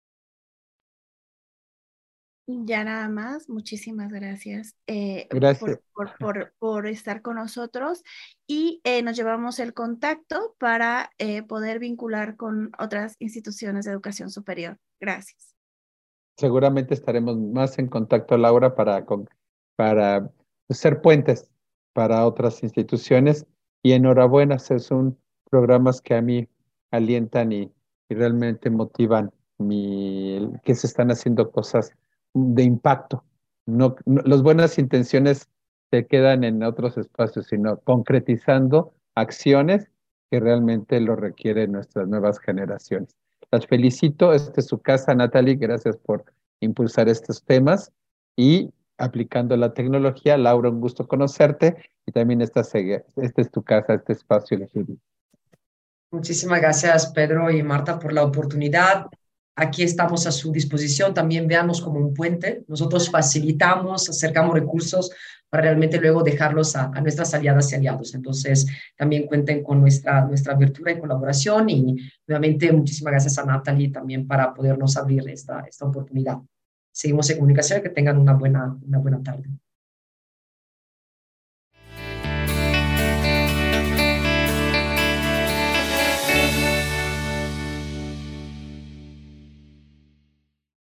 Ya nada más, muchísimas gracias, Gracias. por estar con nosotros y nos llevamos el contacto para poder vincular con otras instituciones de educación superior. Gracias. Seguramente estaremos más en contacto, Laura, para ser puentes para otras instituciones. Y enhorabuena, son programas que a mí alientan y realmente motivan que se están haciendo cosas de impacto. Las buenas intenciones se quedan en otros espacios, sino concretizando acciones que realmente lo requieren nuestras nuevas generaciones. Las felicito, esta es su casa, Natalie, gracias por impulsar estos temas y aplicando la tecnología. Laura, un gusto conocerte y también esta es tu casa, este espacio elegido. Muchísimas gracias, Pedro y Marta, por la oportunidad. Aquí estamos a su disposición. También veamos como un puente. Nosotros facilitamos, acercamos recursos para realmente luego dejarlos a nuestras aliadas y aliados. Entonces, también cuenten con nuestra apertura y colaboración. Y nuevamente, muchísimas gracias a Natalie también para podernos abrir esta oportunidad. Seguimos en comunicación y que tengan una buena tarde.